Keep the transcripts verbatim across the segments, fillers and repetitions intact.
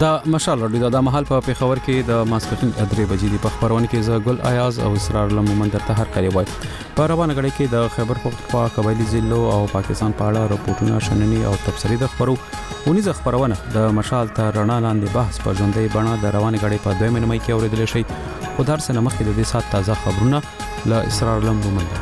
د مشال رادیو د محل په پیښور کې د ماسپخین درې بجې د خبرونه کې ز ګل ایاز او اسرار لمومن درته هر کلی وای په روانه غړي کې د خیبر پختونخوا قبایلی ضلعو او پاکستان په اړه راپورټونه شننې او تبصرې د خبرو ونیز خبرونه د مشال ته رڼا لاندې بحث په ژوندۍ بڼه د روانه غړي په دویمه نیمه کې اوریدل شي خو در سره مخکې د دې سات تازه خبرونه ل اسرار لمومن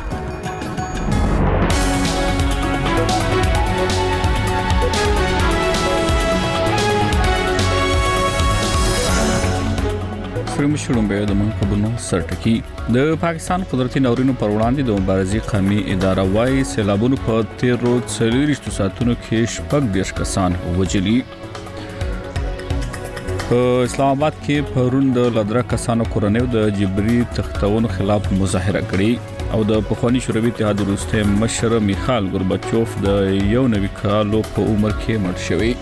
مشروم به د منقبونو سرټکی د پاکستان قدرتي ناورینو پر وړاندې د مبارزې قومي اداره وايي سیلابونو په تیرو څلوېښتو ساعتونو کې شپږ دېرش کسان وژلي. په اسلام آباد کې پرون د لدرا کسانو کورنیو د جبري تختونو خلاف مظاهره کړې او د پخوانی شوروي اتحاد وروسته مشر میخائیل گورباچوف د یو نوي کالو په عمر کې مړ شوی.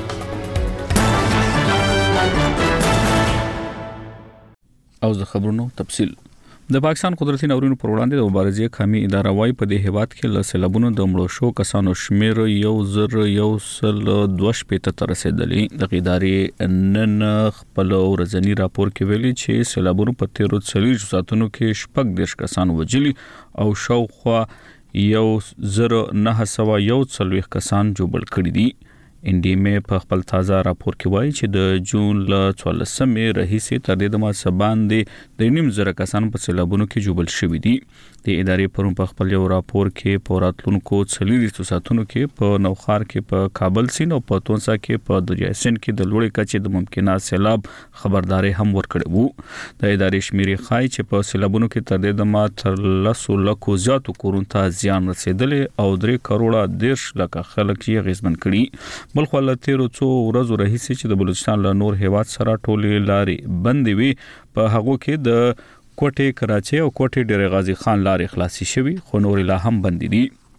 او د خبرونو تفصیل د پاکستان قدرتي ناورینو پر وړاندې د مبارزې قومي اداره وايي په دې هیواد کې له سیلابونو د مړو شو کسانو شمیر یو زر یو سل دوه شپېته ته رسیدلې. د ادارې نن خپل ورځنی راپور کې ویلي چې سیلابونو په تیرو څلوېښتو ساعتونو کې شپږ دېرش کسان وژلي او شاوخوا یو زر نه سوه یو څلوېښت کسان ژوبل کړي دي. انډیمه په خپل تازه راپور کې وایي چې د جون ل څوارلسمې راهیسې تر دې دمه سباندې د نیم زره کسان په سیلابونو کې ژوبل شوي دي. د ادارې پرون په خپل یو راپور کې په راتلونکو څلوېښتو ساعتونو کې په نوخار کې په کابل سیند او په تونسا کې په دریای سند کې د لوړې کچې د ممکنه سیلاب خبرداري هم ورکړې وو. د ادارې شمیرې ښایي چې په سیلابونو کې تر دې دمه تر لسو لکو زیاتو کورونو ته زیان رسیدلې او درې کروڑه دېرش لکه خلک یې اغېزمن کړي. بلخو له تیرو څو ورځو راهیسې چې د بلوچستان له نور هیواد سره ټولې لارې بندې وي په هغو کې د کوټې کراچۍ او کوټې ډېر غازی خان لارې خلاصي شوي خو نور لا هم بندې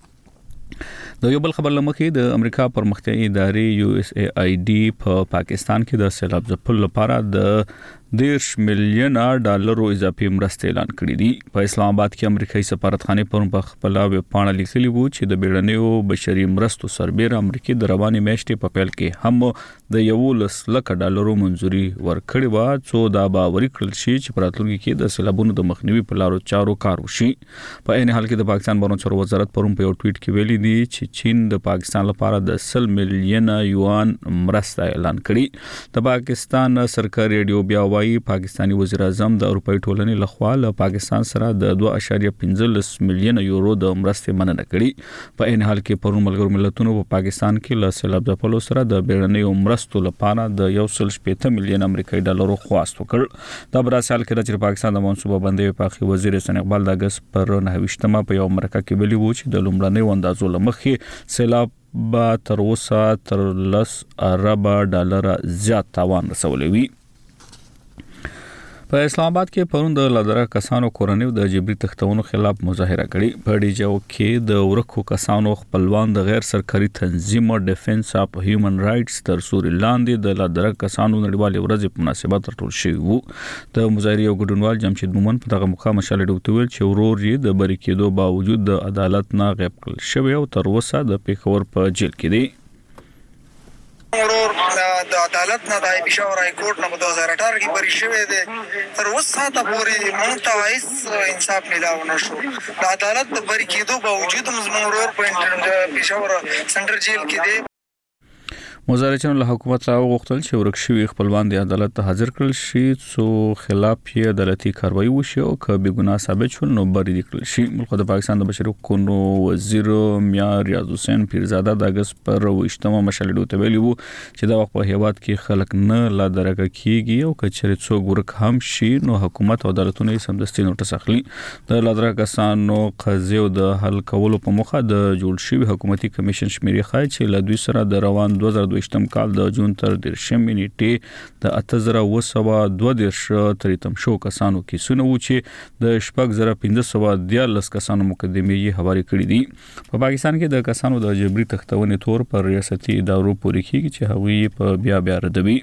دي. د یو بل خبر لمخې د امریکا پرمختیایي ادارې یو اس ای آی ډي په پاکستان کې د سیلاب ځپلو لپاره د دیرش میلیونه ډالرو اضافي مرستې اعلان کړې دي. په اسلام آباد کې امریکایي سفارتخانه پرون په خپل ویبپاڼه لیکلي وو چې د بیړنیو بشري مرستو سربېره امریکا د روانې میاشتې په پیل کې هم د یولس لک ډالرو منځوري ورکړې و څو دا باوري کړل شي چې په راتلونکي کې د سیلابونو د مخنیوي په لارو چارو کار وشي. په عین حال کې د پاکستان بهرنیو چارو وزارت پرون په یو ټویټ کې ویلي دي چې چین د پاکستان لپاره د سل میلیونه یوان مرسته اعلان کړې. د پاکستان سرکاري ریډیو بیا وايي پاکستانی وزیر اعظم د اروپאי ټولنې لخوا له پاکستان سره د دوه اعشاریه پنځه میلیونه یورو د مرستې مننه کړې. په عین حال کې پرون ملګرو ملتونو په پاکستان کې له سیلاب ځپلو سره د بیړنیو مرستو لپاره د یو سل شپېته میلیون امریکایي ډالرو خواست وکړ. دا براسال کې چې پاکستان د منصوبه بندۍ په اخی وزیر احسان اقبال د اگست پر نهه په یو مرکه کې ویلي وو چې د لومړنۍ اندازو لمخې سیلاب با تر اوسه تر لس ارب ډالر زیات تاوان رسولی وي. په اسلام آباد کې پرون د لدرا کسانو کورنیو د جبري تختونو خلاف مظاهره کړې. په ډیجاو کې د ورکو کسانو خپلوان د غیر سرکاري تنظیم ډیفنس اف هیومن رائټس تر سوري لاندې د لدرا کسانو نړیوالې ورځې په مناسبت راټول شوي وو. د مظاهرې یو ګډونوال جمشید مومن په دغه موقع مشال ډوټ ویل چې ورور یې د بری کېدو باوجود د عدالت نه غیب کړل شوی او تر اوسه د پیښور په جیل کې دی. ورور د عدالت نه د پېښور های کورټ نه په دوه زره اته کې بری شوی دی. تر اوس ساعته پورې موږ ته هیڅ انصاف ملاو نه شو. د عدالت د بری کېدو باوجود موږ ورور په پېښور سنټر جیل کې دی. مظاهرچیانو له حکومت څخه وغوښتل چې ورک شوي خپلوان د عدالت ته حاضر کړل شي څو خلاف یې عدالتي کاروایی وشي او که بې ګناه ثابت شول نو بری دي کړل شي. ملک د پاکستان د بشري حقوقو وزیر میا ریاض حسین پیرزاده د اگست پر اوویشتمه مشال ډوټ ویلي وو چې دا وخت په هیواد کې خلک نه لا درکه کیږي او که چېرې څوک ورک هم شي نو حکومت او عدالتونه یې سمدستي نوټس اخلي. د لدرا کسانو قضیو د حل کولو په موخه د جوړ شوي حکومتي کمیشن شمیرې ښایي چې له دوی سره د روان دوه زره دویشتم کال د جون تر دېرشمې نیټې د اته زره اوه سوه دوه دېرش تر اتم شو کسانو کیسونه وو چې د شپږ زره پنځه سوه دیارلس کسانو مقدمې یې هوارې کړي دي. په پاکستان کې د کسانو د جبري تختونې تور پر ریاستي ادارو پورې کیږي چې هغوی په بیا بیا ردوي.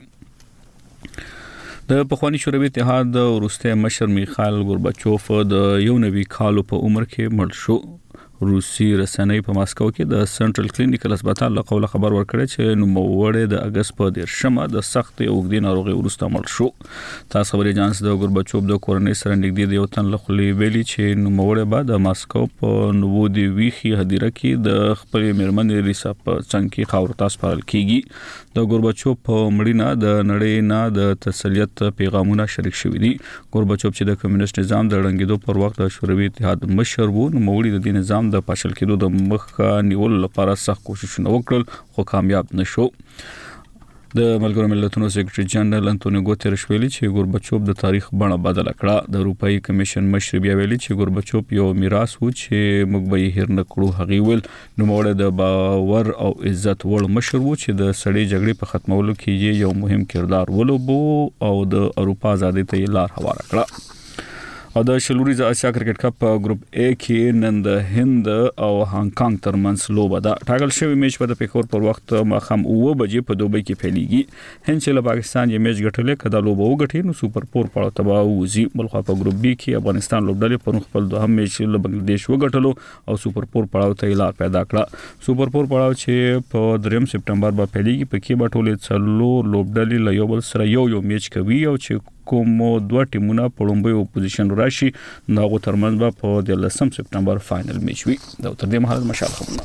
د پخوانی شوروي اتحاد وروسته مشر میخائیل گورباچوف د یو نوي کالو په عمر کې مړ شو. روسي رسنۍ په ماسکو کې د سنټرل کلینیکل هسپتال له قوله خبر ورکړی چې نوموړی د اگست په دیرشمه د سخت اوږدې ناروغۍ وروسته مړ شو. تاسو خبري جانس د ګورباچوف د کورنۍ سره نږدې د یو تن له خولې ویلي چې نوموړی بعد د ماسکو په نوو دی ویخي هدیره کې د خپل میرمنې ریسا په څنګ کې خاور تاس پرل کیږي. د ګورباچوف په مړینه د نړۍ نه د تسلیت پیغامونه شریک شوي دي. ګورباچوف چې د کمیونست نظام د ړنګېدو پر وخت د شوروي اتحاد مشر وو، نوموړي د دې نظام د پاشل کېدو د مخ نیولو لپاره سخت کوششونه وکړل خو کامیاب نشو. د ملګرو ملتونو سیکریټري جنرال انټونیو ګوتریش ویلي چې ګورباچوف د تاریخ بڼه بدله کړه. د اروپאי کمیشن مشر بیا ویلي چې ګورباچوف یو میراث و چې موږ به یې هیر نه کړو. هغه ویل نوموړی د باور او عزت وړ مشر و چې د سړې جګړې په ختمولو کې یو مهم کردار ولوبو او د اروپا ازادۍ ته یې لار هواره کړه. او د شلوريز اسیا کرکټ کپ په ګروپ A کې نن د هند او هانګ کانګ ترمنځ لوبه ده. ټاکل شوی میچ په پیښور پر وخت ماخام اوه بجې په دوبۍ کې پیلېږي. هند چې له پاکستان یې میچ ګټلې کدا لوبه وګټي نو سوپر فور پړاو ته وځي. بلخوا په ګروپ B کې افغانستان لوبډلې پر خپل دوهم میچ له بنگلاديش وګټلو او سوپر فور پړاو ته لار پیدا کړه. سوپر فور پړاو چې په دریم سپټمبر باندې پیلېږي په کې به ټولې څلور لوبډلې له یو بل سره یو یو میچ کوي او چې کوم دوه ټیمونه په لومړی پوزیشن راشي ناغو ترمنځ به په دلسم سپټمبر فائنل میچ وي. دا تر دې مهال مشال خبرونه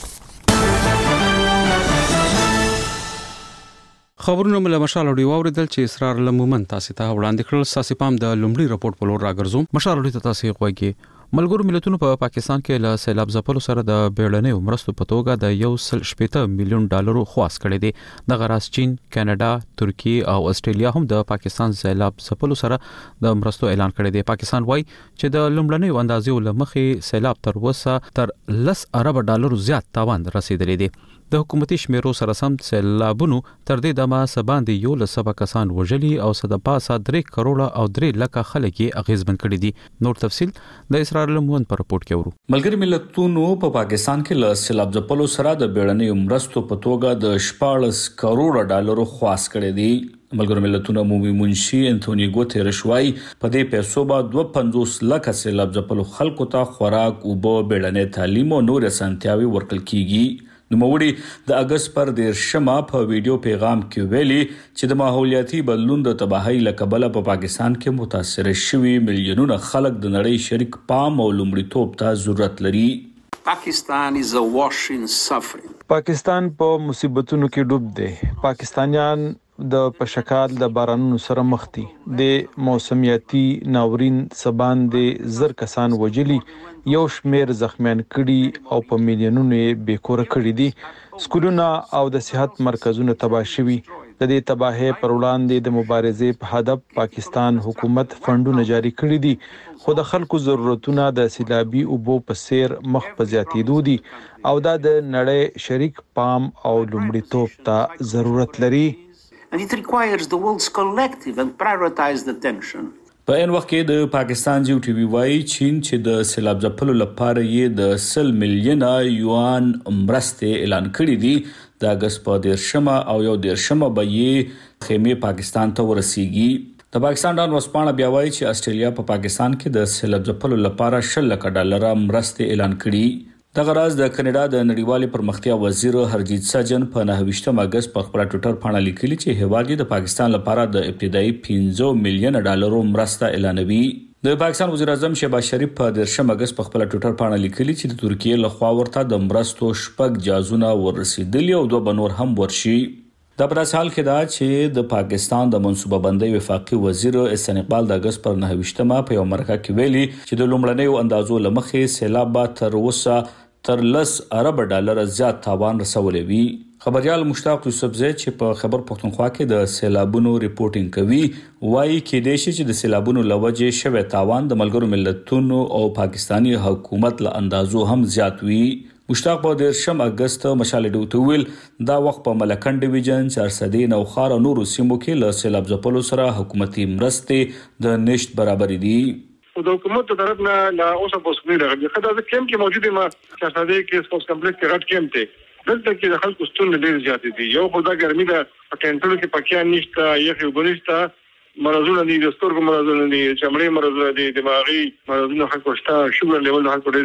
خبرونه مله مشال اوري واوریدل چې اسرار لمومن تاسو ته وړاندې کړل. ساسي پام د لومړي رپورت په لور راګرځوم. مشال اوري ته تاسو غوږی ملګرو ملتونو په پا پاکستان کې له سیلاب ځپلو سره د بیړنۍ مرستو په توګه د یو سل شپږ میلیون ډالرو خواست کړي دي. د غراس چین، کاناډا، ترکیه او استرالیا هم د پاکستان سیلاب ځپلو سره د مرستو اعلان کړي دي. پاکستان وایي چې د لومړنۍ اندازې لمخې سیلاب تر وسه تر لس ارب ډالرو زیات تاوان رسیدلی دی. د حکومتي شمیرو سره سم سیلابونو تر دې دمه سباندې یو لسبه کسان وژلي او صد پاسه درې کروڑه او درې لکه خلک یې اغیزمن کړي دي. نور تفصیل د اسرار لمون پر رپورت کې ورو. ملګری ملتونو په پاکستان کې له سیلاب ځپلو سره د بیړنۍ مرستو په توګه د شپاړس کروڑه ډالرو خواست کړي دي. ملګرو ملتونو عمومي منشي انټونیو ګوتریش وايي په دې پیسو به دوه پنځوس لکه سیلاب ځپلو خلکو ته خوراک او بیړنۍ تعلیم او نور اسانتیاوي ورکړل کیږي. نوموړي د اگست پر دیرشمه په ویډیو پیغام کې ویلي چې د ماحولیاتي بدلون د تباہي لکبله په پاکستان کې متاثر شوي میلیونونه خلک د نړۍ شریک پام او لومړیتوب ته ضرورت لري. Pakistan is awash in suffering. پاکستان په مصیبتونو کې ډوب دی. پاکستانیان د پشکال د بارانونو سره مخ دي. د موسمیاتي ناورین سبان د زر کسان وجلی، یو شمیر زخمیان کړي او په میلیونونو یې بیکوره کړي دي. سکولونه او د صحت مرکزونه تباه شوي. د دې تباہي پر وړاندې د مبارزې په هدف پاکستان حکومت فندونه جاری کړي دي، خو د خلکو ضرورتونه د سیلابي اوبو په سیر مخ په زیاتېدو دي او دا د نړۍ شریک پام او لومړیتوب ته ضرورت لري. And it requires the world's collective and prioritized attention. په ان وخت کې د پاکستان جیو ټي وی وايي چین چې د سیلاب ځپلو لپاره یې د سل میلیونه یوان مرستې اعلان کړې دي. د اگست په دیرشمه او یو دیرشمه به یې خیمه پاکستان ته ورسیږي. د پاکستان ډان ورسپانه بیا وايي چې استرالیا په پاکستان کې د سیلاب ځپلو لپاره شل لک ډالر مرستې اعلان کړي. دغه راز د کاناډا د نړیوالې پرمختیا وزیر هرجیت ساجن په نهه اگست په خپل ټوئیټر باندې لیکلي چې هیواد د پاکستان لپاره د ابتدایي پنځه میلیون ډالرو مرسته اعلانوي. د پاکستان وزیر اعظم شهباز شریف په دیرشم اگست په خپل ټوئیټر باندې لیکلي چې د ترکیه له خوا ورته د مرستو شپږ جازونه ورسېدلي او دوه بنور هم ورشي. دا په حال کې دا چې د پاکستان د منصوبه بندۍ وفاقي وزیر احسان اقبال د اگست پر نهه په یو مرکه کې ویلي چې د لومړنیو اندازو لمخې سیلاب تر اوسه تر لس ارب ډالر زیات تاوان رسولی وي. خبريال مشتاق یوسفزی چې په خبر پښتونخوا کې د سیلابونو ریپورتینګ کوي وایي کې د شي چې د سیلابونو لوجه شوه تاوان د ملګرو ملتونو او پاکستانی حکومت له اندازو هم زیات وي. مشتاق په دیرشم اگست مشال ډوټویل دا وخت په ملکن ډیویژن چارسدین او خار او نورو سیمو کې له سیلاب ځپلو سره حکومتي مرستې د نشټ برابر دي. د حکومت طرف نه لا اوسه پوسټ نه راغلی. خدای د کیم کې موجوده ما چارسدې کې سپورت کمپلیکس کې غټ کیم ته دلته کې د خلکو ستونزې ډېر زیاتې دي. یو خدای ګرمي ده په کینټرو کې پکیا نشته، یخ یو ګنيستا مرزونه دي، د سترګو مرزونه دي، چمړې مرزونه دي، دماغي مرزونه خلکو شته، شوګر لیول خلکو ډېر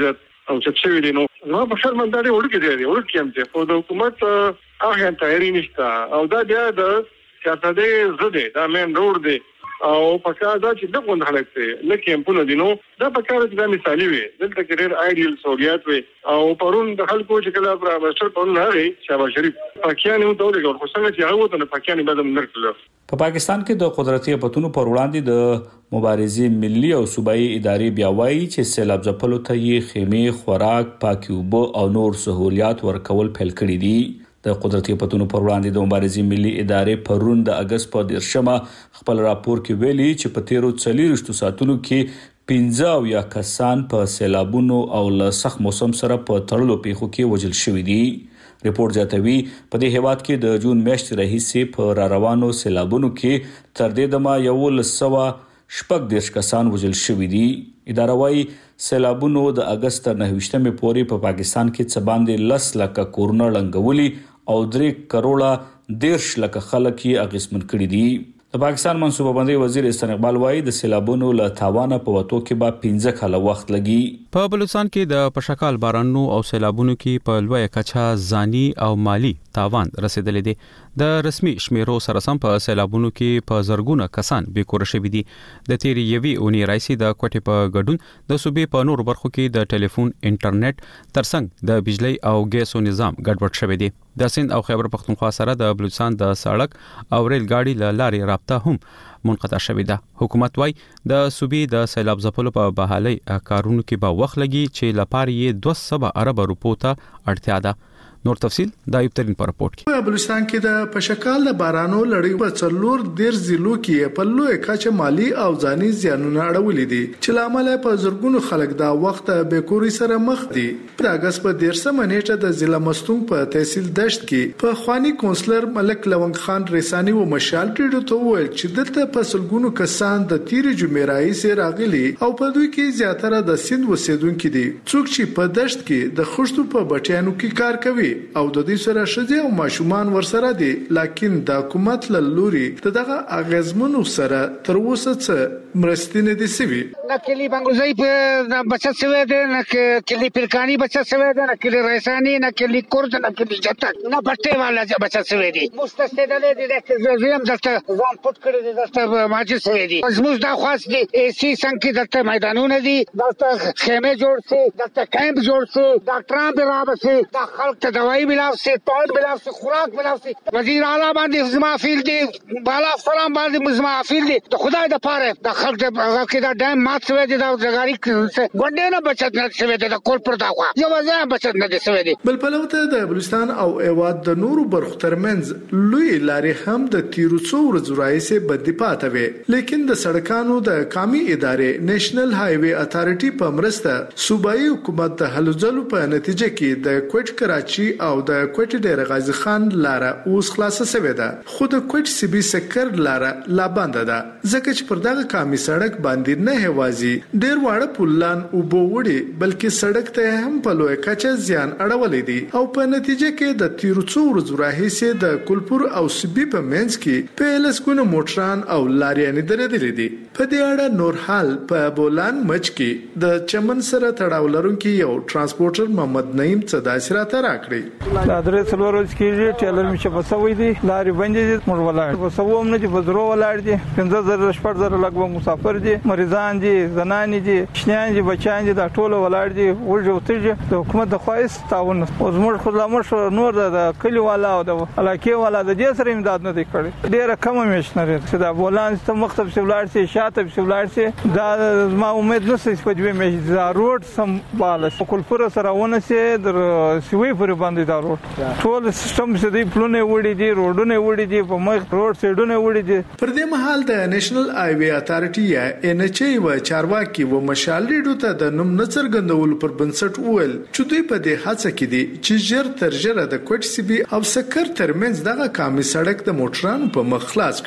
او چې څه ویل نو نو په شرم باندې ورکې دی ورکې هم ته په د حکومت هغه تیاری نشته او دا بیا د سیاستي زده دا مین روډ دی او په کار دا چې دغه نه هلکته لکه په دینو دا په کار کې د مثالي وي دلته کې ډېر ایډیل سہولیات وي او پرون د خلکو چې کله پر مستر پرون هغه شاباش شریف پاکستان یو ډول ګور خو څنګه چې هغه ته پاکستان بدم نرکلو په پاکستان کې د قدرتي پتونو پر وړاندې د مبارزې ملي او صوبایي ادارې بیا وایي چې سیلاب ځپلو ته یې خیمه خوراک پاکي اوبه او نور سہولیات ورکول پیل کړي دي د قدرتي پتونو پر وړاندې د مبارزې ملي ادارې پرون د اگست په دیرشمه خپل راپور کې ویلي چې په تیرو څلورشتو ساعتونو کې پنځه او یا کسان په سیلابونو او له سخت موسم سره په تړلو پیښو کې وژل شوي دي. ریپورت زیاتوي په دې هیواد کې د جون میاشتې راهیسې په را روانو سیلابونو کې تر دې دمه یو لسوه شپږ دیرش کسان وژل شوي دي. اداره وايي سیلابونو د اگست تر نهه پورې په پاکستان کې څه باندې لس لکه کورونه ړنګولي او درې کروڑه دیرش لکه خلک یې اغیزمن کړي دي. د پاکستان منصوبه بندي وزیر احسان اقبال وايي د سیلابونو له تاوانه په وتو کې به پنځه کاله وخت لګي. په بلوچستان کې د پشکال بارانونو او سیلابونو کې په لوی کچا ځاني او مالی تاوان رسیدلې دي. د رسمي شمیرو سره سم په سیلابونو کې په زرګونه کسان بې کور شوي دي. د تیری یوي اونۍ راځي د کوټې په ګډون د صوبې په نور برخو کې د ټلیفون انټرنیټ ترڅنګ د بجلی او ګیسو نظام ګډوډ شوی دی. د سند او خیبر پختونخوا سره د بلوچستان د سړک او ریل ګاډي لارې رابطه هم منقطع شوې ده. حکومت وايي د صوبې د سیلاب ځپلو په بحالي کارونو کې به وخت لګي چې لپاره یې دوه سوه ارب روپو ته اړتیا ده. نور تفصيل د ایوب ترين پر رپورت کې. په بلوچستان کې د پشکال د بارانو لړۍ په څلور ډیر ضلعو کې په لوی کچه مالی او ځاني زیانونه اړولې دي چې لامل په زرګونو خلک دا وخت به کوري سره مخ دي. په اگست په دیرشمه نیټه د ضلع مستونګ په تحصیل دشت کې په خواني کونسلر ملک لونګ خان ریسانی و مشال ټیډو ته وویل چې دلته په سلګونو کسان د تیری جمعې راځي راغلي او په دوی کې زیاتره د سند وسیدونکو دي څوک چې په دشت کې د خښتو په بټیانو کې کار کوي او د دې سره شذ او ماشومان ورسره دي. لیکن د حکومت له لوري دغه اغیزمنو سره تر اوسه څه مرستې دي سوي. نه کلی بنگوزي په بچت سوي دي نه کلی پرکانی بچت سوي دي نه کلی ریسانی نه کلی کورد نه کلی جتک نه بټه والا بچت سوي دي. مستستدل دي د زم دلته ځان پټ کړی دي دلته ماجر سوي دي. زموږ د خاص دي سی څنګه دلته میدانونه دي دلته خیمه جوړ سي دلته کیمپ جوړ سي ډاکټران به راوځي د خلک ته دوايي بلاو سي ټاون بلاو سي خوراک بلاو سي وزیر اعلی باندې زمافیل دي بالا فرام باندې زمافیل دي د خدای د پاره د خلک د هغه کې دا ډیم مات شوی دي د زګاری ګوندې نه بچت نه شوی دي د کول پر داخوا یو ځای بچت نه شوی دي. بل په لوته د بلوچستان او ایواد د نورو برخو ترمنځ لوی لارې هم د تیرو څو ورځې راځي بدی پاتې وي لیکن د سړکانو د قومي ادارې نېشنل های وی اتارټي په مرسته صوبایي حکومت د هلوځلو په نتیجه کې د کوټ کراچي او د کوټ ډیر غازی خان لاره اوس خلاصه شوې ده خو د کوټ سی بي سکر لاره لا بند ده ځکه چې پر دغه قومي سړک باندې نه هوازي ډیر واړه پلان او بووړي بلکې سړک ته هم په لوی کچه زیان اړولې دي او په نتیجه کې د تیرو څو ورځې راهیسې د کلپور او سی بي په منځ کې په لسګونو موټران او لاریانې درېدلې دي. په دې اړه نور حال په بولان مچ کې د چمن سره تړاو لرونکي یو ترانسپورټر محمد نعیم صداسره تر راکړي. دا درې څلور ورځې کېږي ټیلر مې چې بسوي دي لارې بندې دي موږ ولاړ بسوو هم نه چې په زرو ولاړ دي پنځه زره شپږ زره لږ مسافر دي مریضان دي زنانې دي شنیان دي بچیان دي دا ټول ولاړ دي ورجو ترجه د حکومت د خواهش تعاون او زموږ خو لمر نور د کلی والا او د علاقې والا د دې سره امداد نه دی کړی ډیره کم میشنري چې دا بولان ته مختلف ولاړ سي شاته ولاړ سي دا ما امید نه سي په دې مې دا روډ سم بالا کولپور سره ونه سي در سوي پر باندې دا روډ ټول سیستم چې دی پلونه وړي دي روډونه وړي دي په مخ روډ سیډونه وړي دي. پر دې مهال د نېشنل های وی اتارټي یا ان ایچ ای و چارواکي و مشالډو ته د نوم نڅرګندول پر بنسټ وویل چې دوی په دې هڅه کې دي چې ژر تر ژره د کوټ سی بي او سکر ترمنځ دغه قومي سړک د موټرانو په مخ خلاص کړي.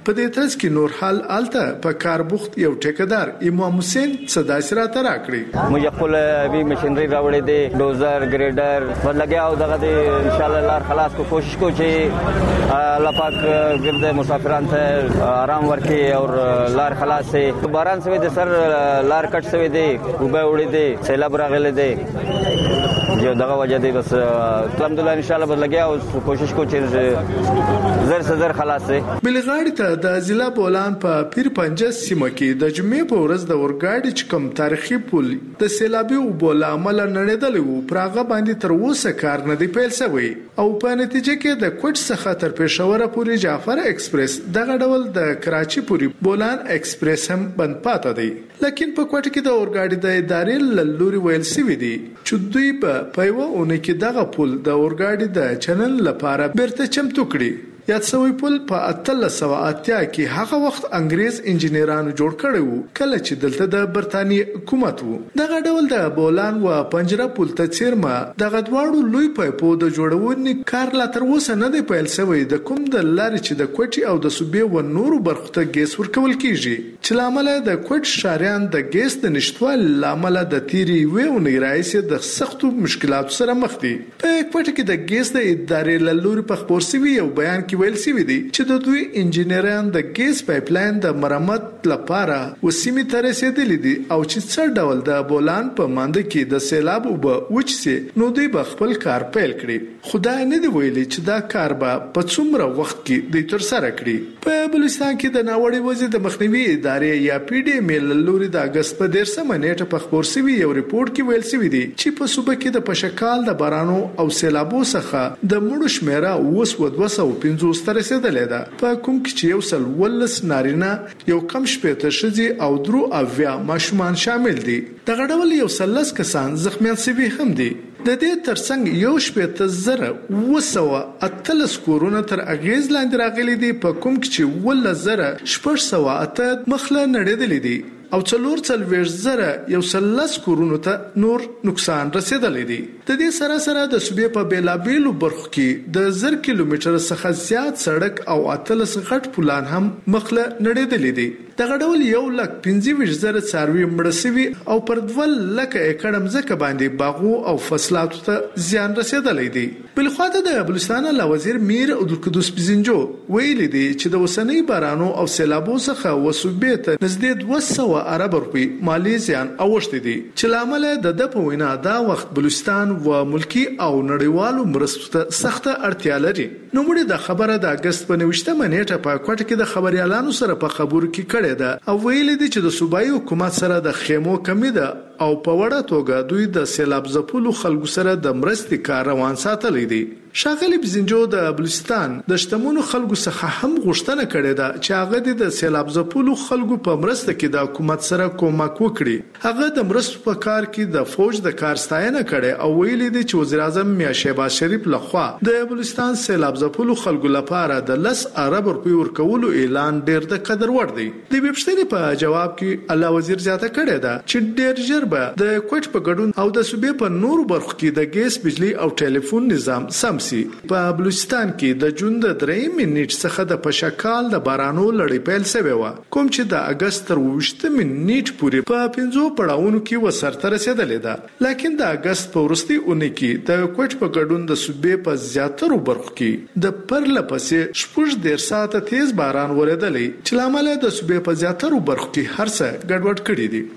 په دې ترڅ کې نور حال آلته په کار بوخت یو ټیکدار امام حسین صداسرا تر کړی موږ خپل وی مشینری راوړې دي ډوزر ګریډر ور لګیا او دغه ان شاء الله لار خلاص کو کوشش کو چې الله پاک ګرد مسافران ته آرام ورکړي او لار خلاص شي باران سوي د سر لار کټ سوي دي وبه وړي دي سیلاب راغلي دي جو دغه وجه دي بس الحمدلله ان شاء الله بس لګیا او کوشش کو چې زر سزر خلاص شي بلغاړي ته د ضلع بولان په پیر پنځه سیمه کې د جمعې په ورځ د اورګاډي چکم تاریخي پل د سیلابي او بولا عمل نړیدل وو پراغه باندې تر اوسه کار نه دی پیل شوی او په نتیجه کې د کوټ څخه تر پېښور پورې جعفر ایکسپریس دغه ډول د کراچي پورې بولان ایکسپریس هم بند پاتې دی لکه په کوټ کې د اورګاډي د ادارې لوري ویل سوي دي چې دوی په پایو اونې کې دغه پل د اورګاډي د چنل لپاره بیرته چمتو کړي یاد سوی پل په اتل سو اتیا کې هغه وخت انګريز انجنیرانو جوړ کړی وو کله چې دلته د برتانیې حکومت وو دغه ډول د بولان و پنجره پل ته چیرمه دغه دواړو لوی پایپو د جوړونې کار لا تر اوسه نه دی پیل شوی د کوم د لارې چې د کوټي او د صوبې و نورو برخو ته ګیس ورکول کیږي چې لامل د کوټ شاریان د ګیس د نشټوال لامل د تیری ویونی رئیس د سختو مشکلاتو سره مخ دي په کوټ کې د ګیس د ادارې لوري په خبر سوي یو بیان ویل سوي دي چې د دوی انجنیران د ګیس پایپلاین د مرمت لپاره وسیمه ته رسیدلي دي او چې څه ډول د بولان په مانده کې د سیلاب او وچسي نو دوی به خپل کار پیل کړي خدای نه دی ویلي چې دا کار به په څومره وخت کې د تر سره کړي په بلوچستان کې د ناوړي وضعیت د مخنیوي ادارې یا پی ډی میل لوري د اگست په دیرشمه نیټه په خبر سوي یو ریپورت کې ویل سوي دي چې په صوبه کې د پشکال د بارانو او سیلابو څخه د مړو شمیره اوس و دوه سوه پنځوس ستر رسیدلې ده په کوم کې چې یو سل ولس نارینه یو کم شپېته ښځې او درو اویا ماشومان شامل دي دغه ډول یو سلس کسان زخمیان شوي هم دي د دې ترڅنګ یو شپېته زره وسوه اتلس کورونه تر اغیز لاندې راغلي دي په کوم کې چې ول زره شپږ سوه اته مخله نړیدلې دي او څلور څلوېښت زره یو سلس کورونو ته نور نقصان رسیدلی دی د دې سره سره د صوبې په بیلابیلو برخو کې د زر کیلومتر څخه زیات سړک او اتلس غټ پلان هم مخله نړیدلی دي دغه ډول یو لک پنځه ویشت زره څاروي مړه شوي او پر دوه لکه ایکړ مځکه باندې باغو او فصلاتو ته زیان رسیدلی دی بلخوا د بلوچستان له وزیر میر عبدالقدوس بزنجو ویلي دی چې د وسنۍ بارانو او سیلابو څخه وسوبې ته نږدې دوه سوه ارب روپی مالی زیان اوښتي دي چې لامل د د په وینا دا وخت بلوچستان و ملکی او نړیوالو مرستو ته سخته اړتیا لري نو موږ د خبره د اگست په نوښتمه نیټه په کوټه کې د خبريالانو سره په خبرو کې کړې ده او ویلي دي چې د صوبایي حکومت سره د خیمو کمی ده او په وړه توګه دوی د سیلاب ځپلو خلکو سره د مرستې کار روان ساتلی دي شاغلی بزنجو د بلوچستان د شتمنو خلکو څخه هم غوښتنه کړې ده چې هغه د سیلاب ځپلو خلکو په مرسته کې د حکومت سره کومک وکړي هغه د مرستو په کار کې د فوج د کار ستاینه کړې او ویلي دي چې وزیر اعظم میا شهباز شریف لخوا د بلوچستان سیلاب ځپلو خلکو لپاره د لس ارب روپی ورکولو اعلان ډیر د قدر وړ دی د ویبشتنې په جواب کې الله وزیر زیاته کړې ده چې ډیر ژر به د کوټ په ګډون او د صوبې په نورو برخو کې د ګیس بجلی او ټلیفون نظام سم په بلوچستان کې د جون د درې منټ څخه د پشکال د بارانو لړۍ پیل شوې و کوم چې د اگست تر وشته منټ پورې په پنځو پړاوونو کې وسرته رسیدلې ده لکه د اگست په وروستي اونۍ کې د کوټ په ګډون د صوبې په زیاترو برخو کې د پرله پسې شپږ ډیر ساعته تیز باران وریدلې چې لامل د صوبې په زیاترو برخو کې هر څه ګډوډ کړي دي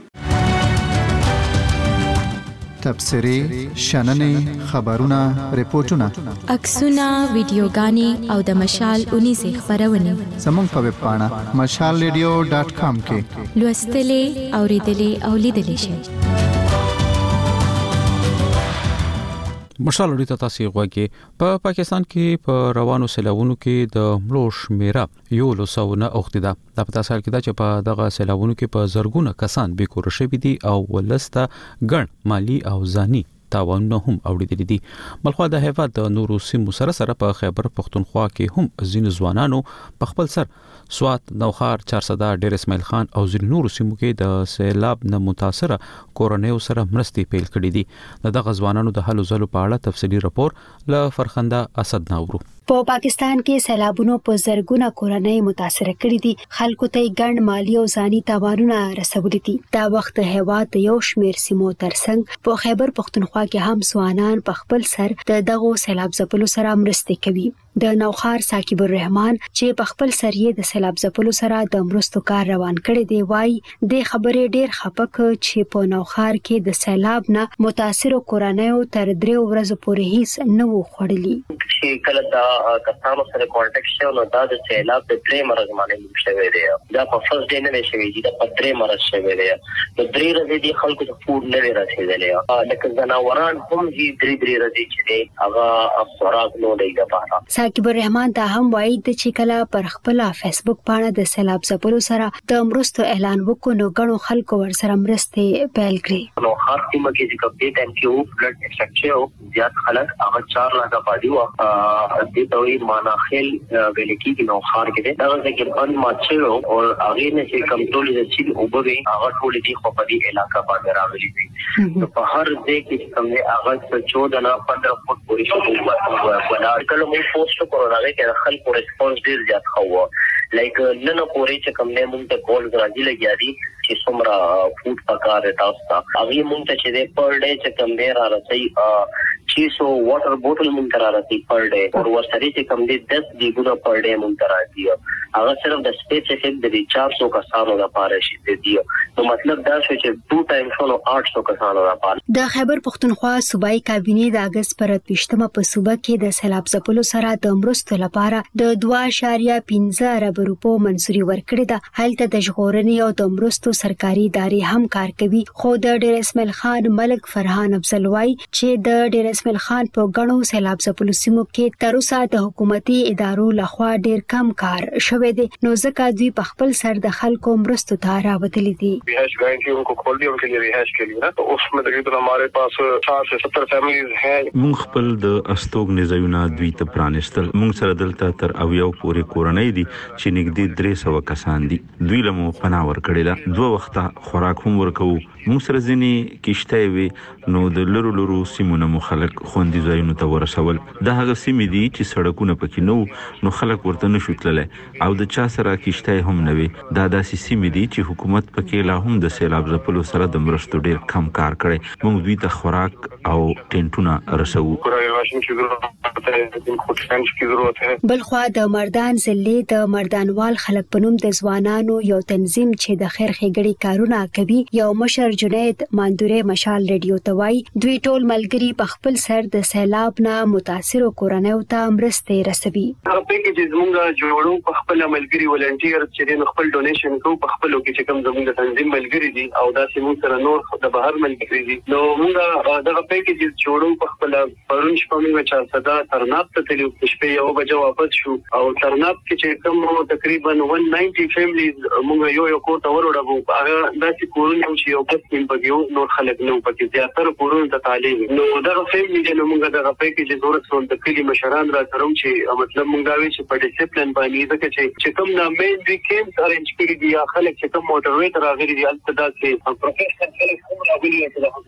تبصرې شننې خبرونه ریپورتونه عکسونه ویډیوګانې او د مشال اونیزه خبرونه زموږ په ویب پاڼه مشال ریډیو ډاټ کام کې لوستلې اوریدلې او لیدلې شئ مشال اړیته تاسو غواګي په پاکستان کې په روانو سیلابونو کې د مړو شمیره یو لسونه اوختیده د پتا سال کې دا چې په دغه سیلابونو کې په زرګونه کسان به کور شوي دي او ولسته ګڼ مالی او ځاني تاوانونه هم اوریدل دي بلخو د هیواد د نورو سیمو سره سره په خیبر پختونخوا کې هم ځین ځوانانو په خپل سر سوات نوخار چارسده ډیر اسماعیل خان او ځین نورو سیمو کې د سیلاب نه متاثره کورونیو سره مرستې پیل کړې دي دغه ځوانانو د حل زلو په اړه تفصیلی راپور ل فرخنده اسد ناورو په پاکستان کې سیلابونو په زرګونه کورنۍ متاثر کړي دي، خلکو ته ګڼ مالی او ځاني تاوانونه رسولي دي. دا وخت هیواد یو شمېر سیمو ترڅنګ په خیبر پښتونخوا کې هم ځوانان په خپل سر د دغو سیلاب ځپلو سره مرستې کوي. د نوخار ساقب الرحمن چې په خپل سر یې د سیلاب ځپلو سره د مرستو کار روان کړی دی، وایي د خبرې ډېر خپک چې په نوخار کې د سیلاب نه متاثر کورنیو تر درې ورځې پورې هیڅ نه وو خوړلي. چې کله دا کسانو سره کانټیکټ شو نو دا د سیلاب د درې مرز باندې شوی دی. دا په فرست ډے نه شوی دی، دا په درې مرز شوی دی. د درې ورځې دی خلکو ته فوډ نه رسیدلی، لکه ځناوران هم دي درې درې ورځې چې دی هغه خوراک نه دی لپاره. ساقب الرحمن دا هم وایي چې کله پر خپل فیسبوک باندې د سیلاب ځپلو سره د مرستو اعلان وکړو نو ګڼو خلکو ورسره مرستې پیل کړې. نو هر سیمه کې چې کوم ډیټ ام کیو بلډ افیکټ شو زیات خلک هغه چار لاکه پاتې و. د دوی معنا خل ویل کېږي نو خار کې دا ځکه ان ماچو او هغه نه چې کنټرول د سیل او به هغه ټول دي خو په دې علاقې باندې راغلي دي. نو په هر ځای کې کوم نه هغه چودہ نه پندرہ فوټ پورې شو ولاړ کله مو پوسټ کړو راغی چې خلکو ریسپانس ډیر زیات خو لایک نن پورې چې کوم نه مونږ ته کول راځي لګیا دي چې څومره فوډ پکاره تاسو ته هغه مونږ ته چې پر ډے چې کوم نه را رسي छह सौ वाटर बोतल मुंतरा रहती पर डे और वो सरी से कम दे दस गुना पर डे मुंतरा रहती है. अगर सिर्फ द स्पेसिफिक द चार सौ का साल होगा पारे दे दियो तो मतलब دا شو چې دو ټایم شو आठ सौ کسانو راپال. د خیبر پښتونخوا صوبایي کابینې د اگست پر پښتمه په صوبه کې د سیلاب ځپلو سره د مرستو لپاره د دوه اعشاریه پنځه ارب روپو منزوري ورکړې ده. هلته د ژغورنې او د مرستو سرکاري ادارې هم کار کوي، خو د ډیر اسماعیل خان ملک فرحان افضل وای چې د ډیر اسماعیل خان په غنو سیلاب ځپلو سیمو کې تر اوسه د حکومتي ادارو لخوا ډیر کم کار شوی دی، نو ځکه دوی په خپل سر د خلکو مرستو ته راوتلي دي. रिहाइश बैंक ही उनको खोल दी उनके लिए रिहाइश के लिए ना, तो उसमें तकरीबन हमारे पास साठ से सत्तर फैमिलीज हैं. مونږ خپل د استوګ نزایونه دوی ته پرانستل. مونږ سره دلته تر اویاو پورې کورنۍ دي چې نږدې درې سوه کسان دي. دوی له مو پناه ورکړې ده. دوه وخته خوراک هم ورکوو. مونږ سره ځینې کشته وي نو د لرو لرو سیمونه مو خلک خوندي ځایونو ته ورسول. دا هغه سیمې دي چې سړکونه پکې نو نو خلک ورته نشو تللی او د چا سره کشته هم نه وي. دا داسې سیمې دي چې حکومت پکې لا هم د سیلاب ځپلو سره د مرستو ډیر کم کار کړي. موږ دوی ته خوراک او ټینټونه رسوو. بلخوا د مردان ضلع د مردانوال خلک په نوم د ځوانانو یو تنظیم چې د خیر ښېګړې کارونه کوي یو مشر جنید ماندوره مشال ریډیو ته وایي دوی ټول ملګري په خپل سر د سیلاب نه متاثرو کورنیو ته مرستې رسوي. هغه پیکیج زموږ جوړو په خپل ملګري ولنټیر چې خپل ډونیشن کوو په خپل کې چې کوم زموږ تنظیم ملګري دي او دا چې موږ سره نور د بهر ملګري دي نو موږ دغه پیکیج جوړو په خپل پرون شپه موږ چار صدا ترناب ته تلو شپه یو بجو واپس شو او ترناب کې چې کوم تقریبا ایک سو نوي فیملیز موږ یو یو کوټه وروړو. هغه داسې کورونه چې یو کس په پکې نور خلک نو پکې زیاتره کورونه ته تعلیم نو دغه فیملی چې موږ دغه پیکیج ضرورت سول د کلی مشران را سره چې مطلب موږ دا وی چې په ډیسپلین باندې ځکه چې چې کوم نه مین ویکینډ ارینج کړی دی یا خلک چې کوم موټر وې تر راغلي دي البته چې پروفیشنل خلک هم راغلي دي چې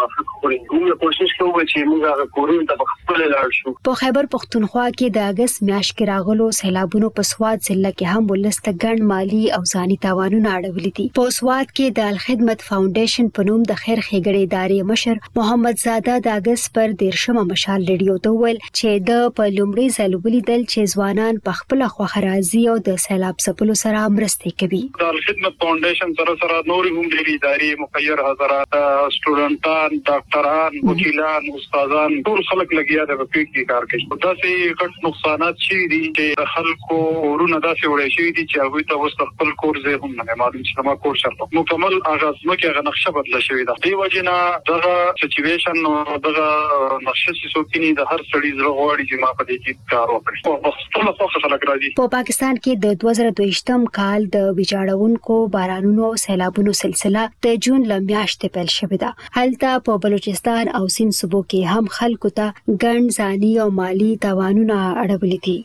موږ کوشش کوو چې موږ هغه کورونه ته خپل لاړ شو. په خیبر پښتونخوا کې د اگست میاشت کې راغلو سیلابونو په سواد ضلع کې هم ولسته ګڼ مالی او ځاني تاوانونه اړولي دي. په سواد کې د الخدمت فاونډیشن په نوم د خیر ښېګړې ادارې مشر محمد زاده د اگست پر دیرشمه مشال ریډیو ته ویل چې د په لومړي ځل ولیدل چې ځوانان په خپل خوښه راځي او د سیلاب ځپلو سره مرستې کوي. د الخدمت فاونډیشن سره سره نور هم د ادارې مخیر حضرات سټوډنټان ډاکټران وکیلان استادان ټول خلک لګیا دي په کې کار کوي. دا سه کټ نقصانات شي دي چې خلکو ورونه داسې وړي شي دي چې هغه ته وست خپل کورځ هم نه معلوم چې ما کور شرط مکمل اغاز مکه غ نقشه بدل شوی ده. دی وجنه دغه سچويشن او دغه نقشه چې سوکینی د هر سړي زړه غواړي چې ما په دې کې کار وکړي. په خپل خوښه خلک راځي. په پاکستان کې د دوه زره دوه کال د ویجاړونکو بارانونو او سیلابونو سلسله د جون لمیاشتې پیل شوې ده. هلته په بلوچستان او سیند صوبو کې هم خلکو ته ګڼ ځاني او مالی تاوانونه اړولي دي.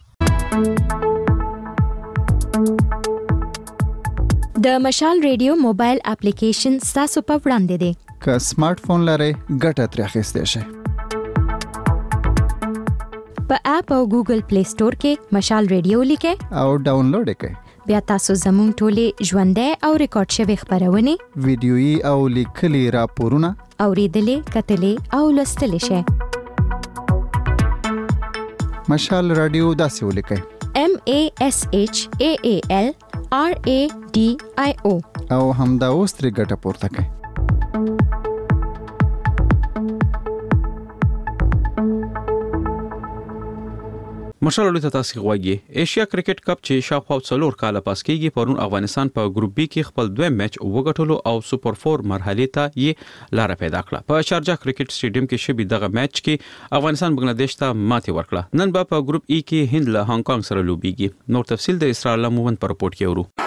د مشال ریډیو موبایل اپلیکیشن تاسو په وړاندې دی. که سمارټ فون لرئ ګټه ترې اخیستی شئ. په اپ او ګوګل پلی سٹور کې مشال ریډیو لیکه او ډاونلوډ کړئ. بیا تاسو زموږ ټولې ژوندۍ او ریکارډ شوی خبرونه ویډیويي او لیکلي راپورونه اوریدلې کتلې او لوستلې شئ. مشال رادیو داسې ولیکئ: M A S H A A L R A D I O او همدا اوس ترې ګټه پورته کړئ. مشال ولې تاسو غواړئ ایشیا کرکټ کپ چې شاوخوا څلور کاله پاس کېږي پرون افغانستان په ګروپ بی کې خپل دویم میچ وګټلو او سوپر فور مرحله ته یې لار پیدا کړه. په شارجه کرکټ سټیډیم کې شبي دغه میچ کې افغانستان بنگلاديش ته ماتې ورکړه. نن به په ګروپ ای کې هند له هانګ کانګ سره لوبيږي. نور تفصيل د اسرائیل مومن پر رپورت کې ورو.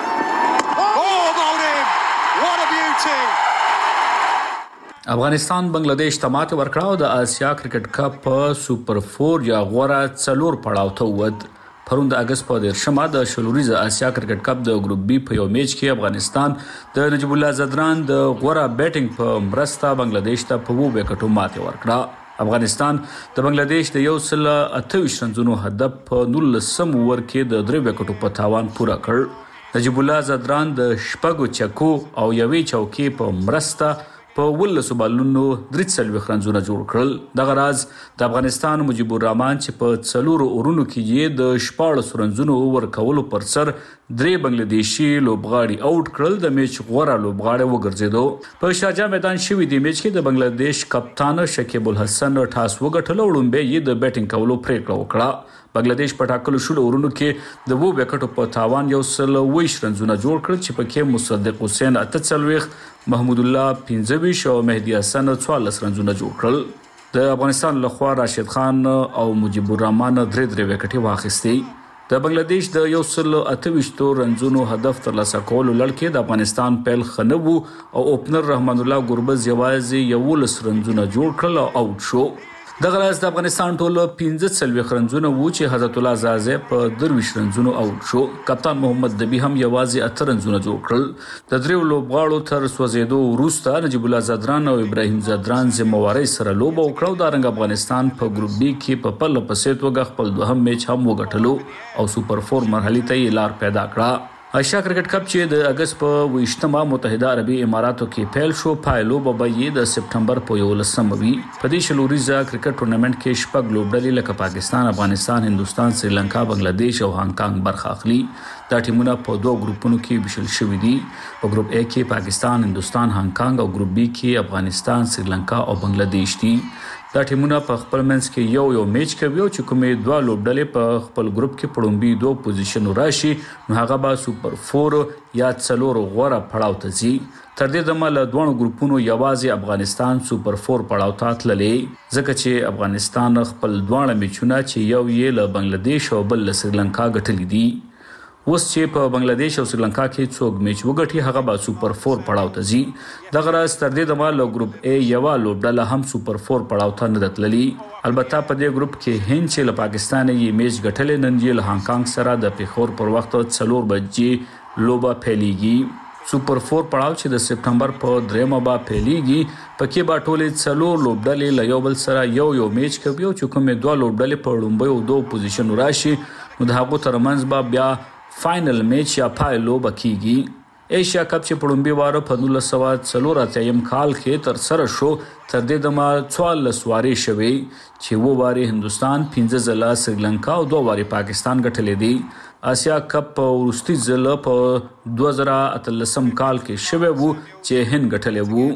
افغانستان بنگلاديش ته ماته ورکړه او د اسیا کرکټ کپ په سوپر فور یا غوړه څلور پړاو ته ود. پرون د اگست په دیرشمه د شلوریزه اسیا کرکټ کپ د ګروپ بی په یو میچ کې افغانستان د نجیب الله زدران د غوړه بیټینګ په مرسته بنگلاديش ته په وو وکټو ماته ورکړه. افغانستان د بنگلاديش د یو سل اته ویشت رنونو هدف په نولسم اوور کې د درې وکټو په تاوان پوره کړ. نجیب الله زدران د شپږو چکو او یوې چوکۍ په مرسته په ولسو بالونو درې څلوېښت رنونه جوړ کړل. دغه راز د افغانستان مجيب الرحمن چې په څلورو اورونو کې یې د شپاړس رنونو ورکولو پر سر درې بنگلاديشي لوبغاړي آوټ کړل. د میچ غوړه لوبغاړی وګرځیدو. په شارجه میدان شوی دی میچ کې د بنگلاديش کپتان شکیب الحسن ټاس وګټلو او لومبه یې د بیټینګ کولو پریکړه وکړه. بنگلاديش په ټاکلو شلو اورونو کې د وو وکټو په تاوان یو سل ویشت رنونه جوړ کړل چې پکې مصدق حسین اته څلوېښت، محمود الله پنځه ویشت او مهدي حسن څوارلس رنونه جوړ کړل. د افغانستان لخوا راشد خان او مجيب الرحمن درې درې وکټې واخیستې. د بنگلاديش د یو سل اته ویشت رنونو هدف ترلاسه کولو لړ کې د افغانستان پیل خنبو او اوپنر رحمان الله ګربز یوازې یولس رنونه جوړ کړل او آوټ شو. دغه راز د افغانستان ټول پنځه څلوېښت رنونه وو چې حضرت الله زازه په درویشت رنونو آوټ شو. کپتان محمد دبی هم یوازې اته رنونه جوړ کړل. د دریو لوبغاړو تر سوځېدو وروسته نجیب الله زدران او ابراهیم زدران ذمہواری سره لوبه وکړه. د رنګ افغانستان په ګروپ بی کې په پرله پسې توګه خپل دوهم میچ هم وګټلو او سوپر فور مرحله ته یې لار پیدا کړه. ایشیا کرکټ کپ چې د اگست په ویشتمه متحده عربي اماراتو کې پیل شو پایلو به یې د سپټمبر په یولسمه وي. په دې شلوریزه کرکټ ټورنمنت کې شپږ لوبډلې لکه پاکستان، افغانستان، هندستان، سریلانکا، بنگلاديش او هانګ کانګ برخه اخلي. دا ټیمونه په دوه ګروپونو کې ویشل شوي دي. په ګروپ A کې پاکستان، هندستان، هانګ کانګ او ګروپ B کې افغانستان، سریلانکا او بنگلاديش دي. دا ټیمونه په خپل منځ کې یو یو میچ کوي او چې کومې دوه لوبډلې په خپل ګروپ کې پړومبي دوه پوزیشن راشي نو هغه به سوپر فور یا څلور غوړه پړاو ته ځي. تر دې دمه له دوه ګروپونو یوازې افغانستان سوپر فور پړاو ته تللی ځکه چې افغانستان خپل دوه میچونه چې یو یې له بنگلاديش او بل له سریلانکا ګټلي دي. اوس چې په بنگلاديش او سریلانکا کې څوک میچ وګټي هغه به سوپر فور پړاو ته ځي. دغه راز تر دې دمه له ګروپ A یو لوبډله هم سوپر فور پړاو ته نه تللی. البته په دې ګروپ کې هند چې له پاکستان یې میچ ګټلې نن یې له هانګ کانګ سره د پیښور پر وخت څلور بجې لوبه پیلیږي. سوپر فور پړاو چې د سپټمبر په دریمه به پیلیږي پکې به ټولې څلور لوبډلې له یو بل سره یو یو میچ کوي او چې کومې دوه لوبډلې په لومبۍ او دوه پوزیشن راشي نو د هغو ترمنځ به بیا فائنل میچ یا پایلو بکیږي. ایشیا کپ چې پړومبي واره په نولس سوه څلور اتیا کال کې تر سره شو تر دې دمه څوارلس وارې شوې چې و وارې هندستان، پنځه ځله سریلانکا او دوه وارې پاکستان ګټلې دي. آسیا کپ په وروستي ځل په دوه زره اتلسم کال کې شوی وو چې هند ګټلې وو.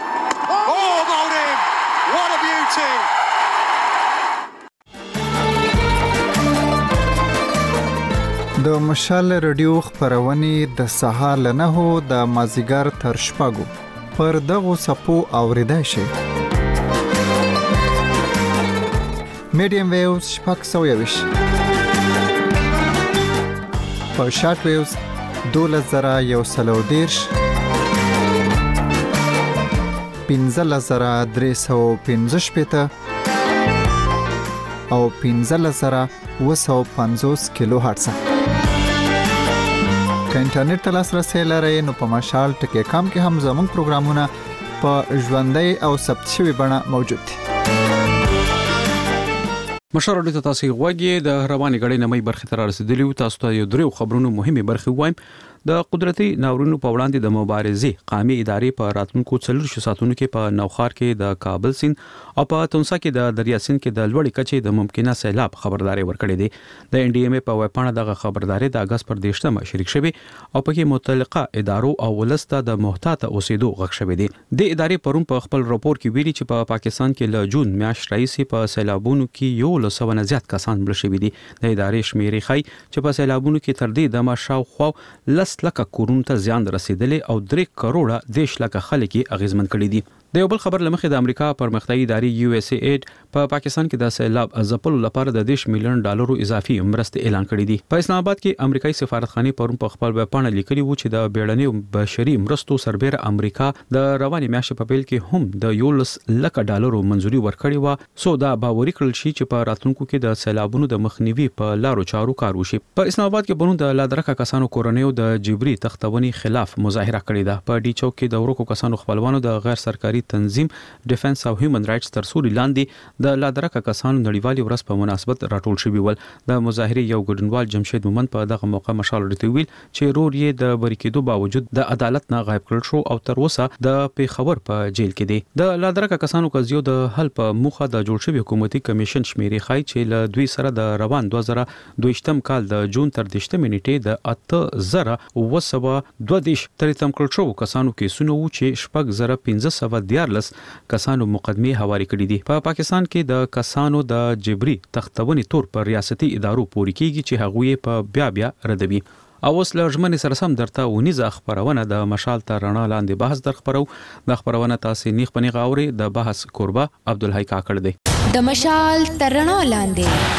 د مشال رادیو خبرونه د سهار له نهو د مازیګر تر شپږو پر دغو سپو اوریدای شي. میډیم ویوز شپږ سوه یویشت په شارټ ویوز دولس زره یو سل او دېرش پنځلس زره درې سوه پنځه شپېته او پنځلس زره اوه سوه پنځوس کیلو هرتز. که انټرنیټ ته لاسرسی لرئ نو په مشال ټکی کام کې هم زموږ پروګرامونه په ژوندۍ او ثبت شوي بڼه موجود دي. مشر د تاسو غوږی د رواني غړي نمای برخه تر رسیدلی تاسو ته یو درو خبرونو مهمه برخه وایم. د قدرتي ناورینو په وړاندې د مبارزې قومي ادارې په راتلونکو څلور شو ساتونو کې په نوخار کې د کابل سیند او په تونسا کې د دریا سیند کې د لوړې کچې د ممکنه سیلاب خبرداري ورکړې ده. د ان ډي ام ای په وپاڼه دغه خبرداري د اگست پر دیشتمه شریک شوی او پکې متعلقه ادارو او ولسته د محتاط اوسېدو غږ شوی دی. د ادارې پرون په خپل راپور کې ویلي چې په پاکستان کې له جون میاشتې راځي په سیلابونو کې یو له سو نه زیات کسان مړ شوي دي. د ادارې شمیرې ښيي چې په سیلابونو کې تر دې دمه شاوخوا لس لکه کورونو ته زیان رسیدلی او درې کروڑه دیش لکه خلک یې اغیزمن کړي دي. د یو بل خبر لمخې د امریکا پرمختیايي ادارې یو اس ای اید په پاکستان کې د سیلاب ځپلو لپاره د دیش میلیون ډالرو اضافي مرستې اعلان کړې دي. په اسلام آباد کې امریکایي سفارتخانه پرون په خپل وپاڼه لیکلي و چې د بیړنۍ بشري مرستو سربېره امریکا د رواني میاشتې په پیل کې هم د یولس لکه ډالرو منځوري ورکړې و. سو دا باوري کړل شي چې په راتلونکو کې د سیلابونو د مخنیوي په لارو چارو کار وشي. په اسلام آباد کې بنو د لادرکه کسانو کورنیو د جبري تختونې خلاف مظاهره کړې ده. په ډي چوک کې د ورکو کسانو خپلوانو د غیر سرکاري تنظیم ډیفنس او هیومن رائټس تر سوري لاندې د لادرکه کسانو نړیوالي ورځ په مناسبت راټول شوی ول. د مظاهره یو ګډونوال جمشید مومن په دغه موقع مشال ورته ویل چې رور یې د بریکېدو باوجود د عدالت نه غایب کړل شو او تر اوسه د پیښور په جیل کې دی. د لادرکه کسانو قضیو د حل په موخه د جوړ شوی حکومتي کمیشن شمیرې ښيي چې له دوی سره د روان دوه زره دوه کال د جون تر دشتمه نیټې د اته زره وسوه دوه دیش تر تم کړل شو کسانو کې سونو چې شپږ زره پنځه سوه دیارلس کسانو مقدمه حواله کړې دي. په پا پاکستان کې د کسانو د جبري تختونې تور پر ریاستي ادارو پوري کیږي چې هغوی په بیا بیا ردوي. او اوس له ژمنې سره سم درته ونیزه خبرونه د مشال تر رڼا لاندې بحث در خبرو. د خبرونه تاسو نیخ پنی غاوري د بحث قربا عبدالحی کاکړ دی. د مشال تر رڼا لاندې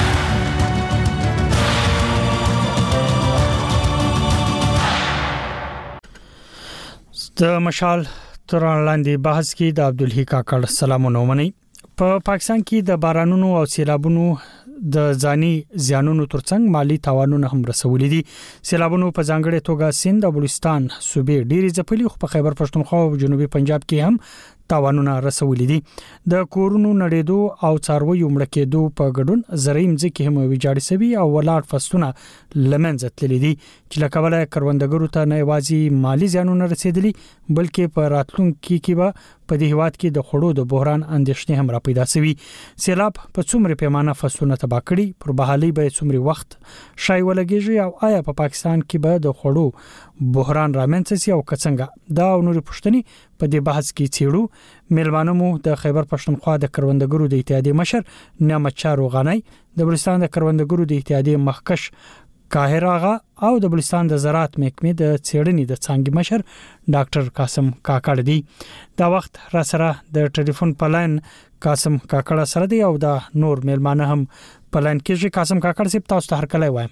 د مشال تر لاندې بحث کې د عبدالحی کاکړ سلامونه ومني. په پاکستان کې د بارانونو او سیلابونو د ځاني زیانونو ترڅنګ مالی تاوانونه هم رسولي دي. سیلابونو په ځانګړي توګه سند او بلوچستان صوبې ډېری ځپلي خو په خیبر پښتونخوا او جنوبي پنجاب کې هم تاوانونه رسولي دي. د کورونو نړېدو او څارویو مړه کېدو په ګډون زرعي مځکې هم ویجاړې شوي او ولاړ فصلونه لمنځه تللي دي چې له کبله کروندګرو ته نه یوازې مالی زیانونه رسیدلي بلکې په راتلونکي کې به په دې هیواد کې د خړو د بحران اندېښنې هم را پیدا شوي. سیلاب په څومره پیمانه فصلونه تباه کړي، پر بحالي به څومره وخت شای ولګيږي او آیا په پاکستان کې به د خړو بحران رامنځته شي او څنګه؟ دا او نور پوښتنې په دې بحث کې څېړو. میلمانه مو د خیبر پښتونخوا د کروندګرو د اتحادیې مشر نعمت شاه روغاني، د بلوچستان د کروندګرو د اتحادیې مخکش قاهر آغا او د بلوچستان د زراعت محکمې د څېړنې د څانګې مشر ډاکټر قاسم کاکړ دی. دا وخت را سره د ټلیفون په لاین قاسم کاکړ سره دی او دا نور میلمانه هم په لاین کې. قاسم کاکړ صاحب تاسو ته هرکلی وایم.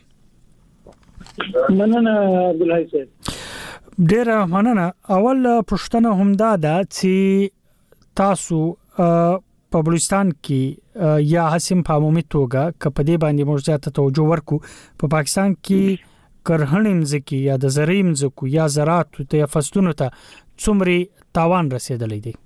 مننه عبدالحی صاحب. ډیره مننه. اول پښتنه هم دا ده چې تاسو په بلوچستان کې یا حسیم په عمومي توګه کپدې باندې مرجعه توجه ورکو په پاکستان کې کرهڼې مځکې یا د زرعي مځکو یا زراعت ته فصلونو ته څومره تاوان رسیدلی دی؟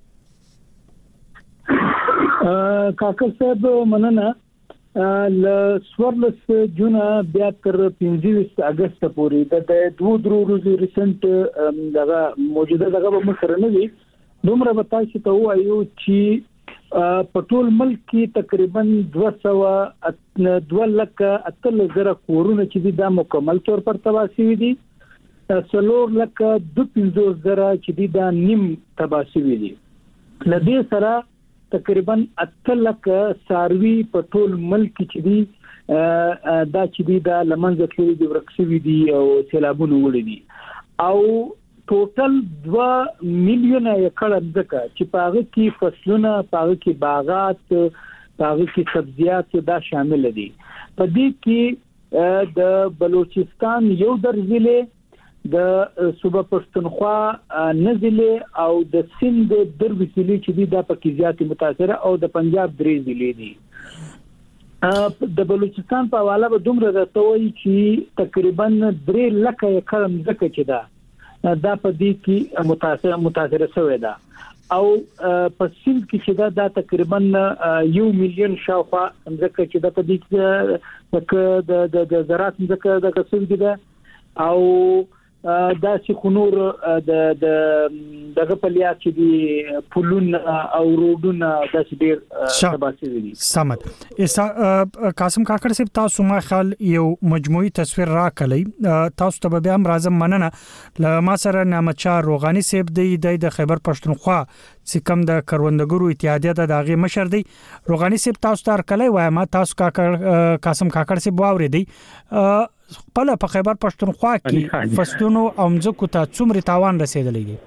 کاکړ صاحب مننه. ل سورلس جون بیا تر پنځه اگست پورې د دوه درو ورځې ریسنت دغه موجوده دغه مسره نه وي. دومره به تاسو ته وایو چې په ټول ملک کې تقریبا دوه سوه دوه لکه اتل زره کورونه چې دا مکمل طور پر تباه شوي دي. څلور لکه دوه پنځوس زره چې دا نیم تباه شوي دي. له دې سره تقریبا اتل لکه ساروي په ټول ملک کې دي دا چې دا لمنځه تللي دي، ورک شوي دي او سیلابونه وړي دي. او ټوټل دوه میلیونه ایکړ ځمکه چې په هغه کې فصلونه، په هغه کې باغات، په هغه کې سبزیات دا شامل دي. په دې کې د بلوچستان یو درځلې، د صوبه پښتونخوا نزلې او د سند دروي ضلع چې دي دا پکې زیات متاثر او د پنجاب درې ضلع دي. د بلوچستان په حواله به دومره راته وایي چې تقریبا درې لکه ایکړ ځمکه چې ده دا په دې کې متاثر متاثر شوې ده. او په سیند کې چې دا د تقریبا یو میلیون شاوخوا ځکه چې د تدې د د زراعت ځکه د کسب دي او دا چې خنور د د دغه پلیا چې دی پلون او روډونه د ډېر تباسي دي سمت ایسا قاسم کاکړ صاحب تاسو ما خیال یو مجموعي تصویر را کړی تاسو ته به هم راځم مننه ل ما سره نعمت شاه روغانی صاحب دی د خیبر پښتونخوا چې کوم د کروندګرو اتحادیه د داغه مشر دی روغانی صاحب تاسو ته کړی وای ما تاسو کاکړ قاسم کاکړ صاحب واوري دی خپل په خیبر پښتونخوا کې فصلونو او مځکو ته څومره تاوان رسیدلی دی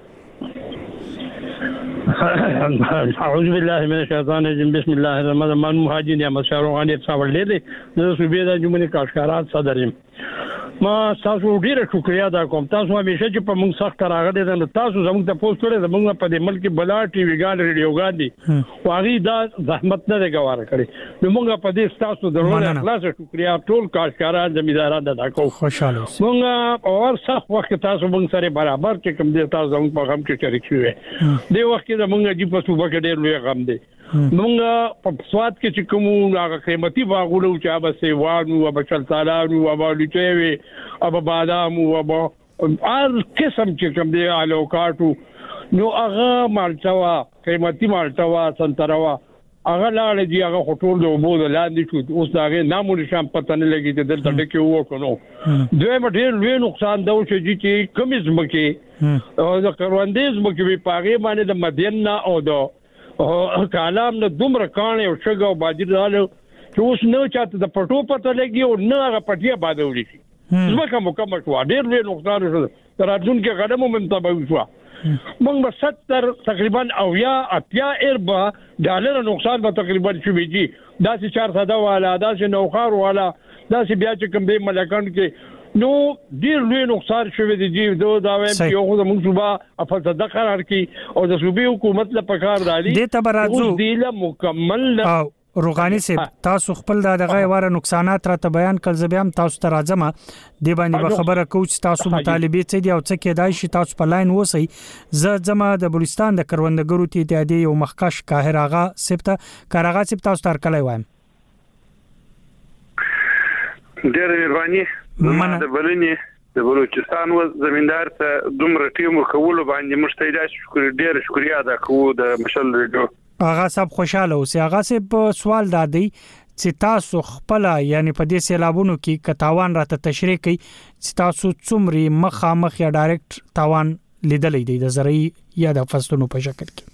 اعوذ بالله من الشیطان الرجیم بسم الله الرحمن الرحیم مهاجر احمد شاه روغانی صاحب لیدل د صوبې د جمهوریت کارشکارات صدریم ما تاسو ډیره شکریا دا کوم تاسو همیشه چې په موږ سخت راغلي دي تاسو زموږ ته پوسټ کړی زموږ په دې ملک بلا ټي وی ګان ریډیو ګان دي واغی دا زحمت نه غواړي کړی نو موږ په دې تاسو درونه اخلاص شکریا ټول کارشکاران زمیداران دا کوم خوشاله موږ اور سخت وخت تاسو موږ سره برابر چې کوم دي تاسو زموږ په غم کې شریک شوي دی وخت کې موږ جی په صوبه کې ډېر لوی غم دي موږ په سواد کې چې کوم هغه قیمتي باغونه چې هغه سیوانو او بچلتالانو او بالوچوي او بادام او هر قسم چې کوم دی الوکاټو نو هغه مالټوا قیمتي مالټوا سنتروا هغه لاړ دي هغه خطول د وبو د لاندې شو اوس هغه نامو نشم پته نه لګي چې دلته ټکی وکړو دوی مډیر لوی نقصان دا چې کمیز مکه او د کروندیز مکه په پاغه باندې د مدینه او د او کلام نه دومره کانه او شګه او باجر دالو چې اوس نه چاته د پټو پته لګي او نه هغه پټیا باندې شي زمکه مکمل شو ډېر لوی نقصان شو تر ځون کې قدمو منتبه شو موږ به ستر تقریبا او یا اتیا اربع ډالر نقصان به تقریبا شوی دي دا چې چار ساده والا دا چې نوخار والا دا چې بیا چې کوم دی ملکان کې نو ډیر لوی نقصان شوی دی چې دوه دا وایم چې یو د موږ صوبه په صدا قرار کی او د صوبې حکومت له پکار دالي د تبرازو دی له مکمل او روغانی صاحب تاسو خپل دغه واره نقصانات را ته بیان کړل زبیم تاسو ته راځم دی باندې به خبره کوم تاسو مطالبه څه دی او څه کېدای شي تاسو په لاین وسی ز زما د بلوچستان د کروندګرو ته اتحادیه یو مخکش قاهر اغا سپته کارغا سپ تاسو تر کله وایم ډېر مهرباني مننه د بلنې د بلوچستان و زمیندار ته دومره ټیم کول باندې مشتیدا شکر ډېر شکریا ادا کوو د مشل ریډیو اغا صاحب خوشاله اوسه اغا صاحب سوال دادی چې تاسو خپل یعنی په دې سیلابونو کې کتاوان راته تشریح کړي چې تاسو څومره مخامخ یا ډایرکټ تاوان لیدلې دی د زرعي یا د فصلونو په شکل کې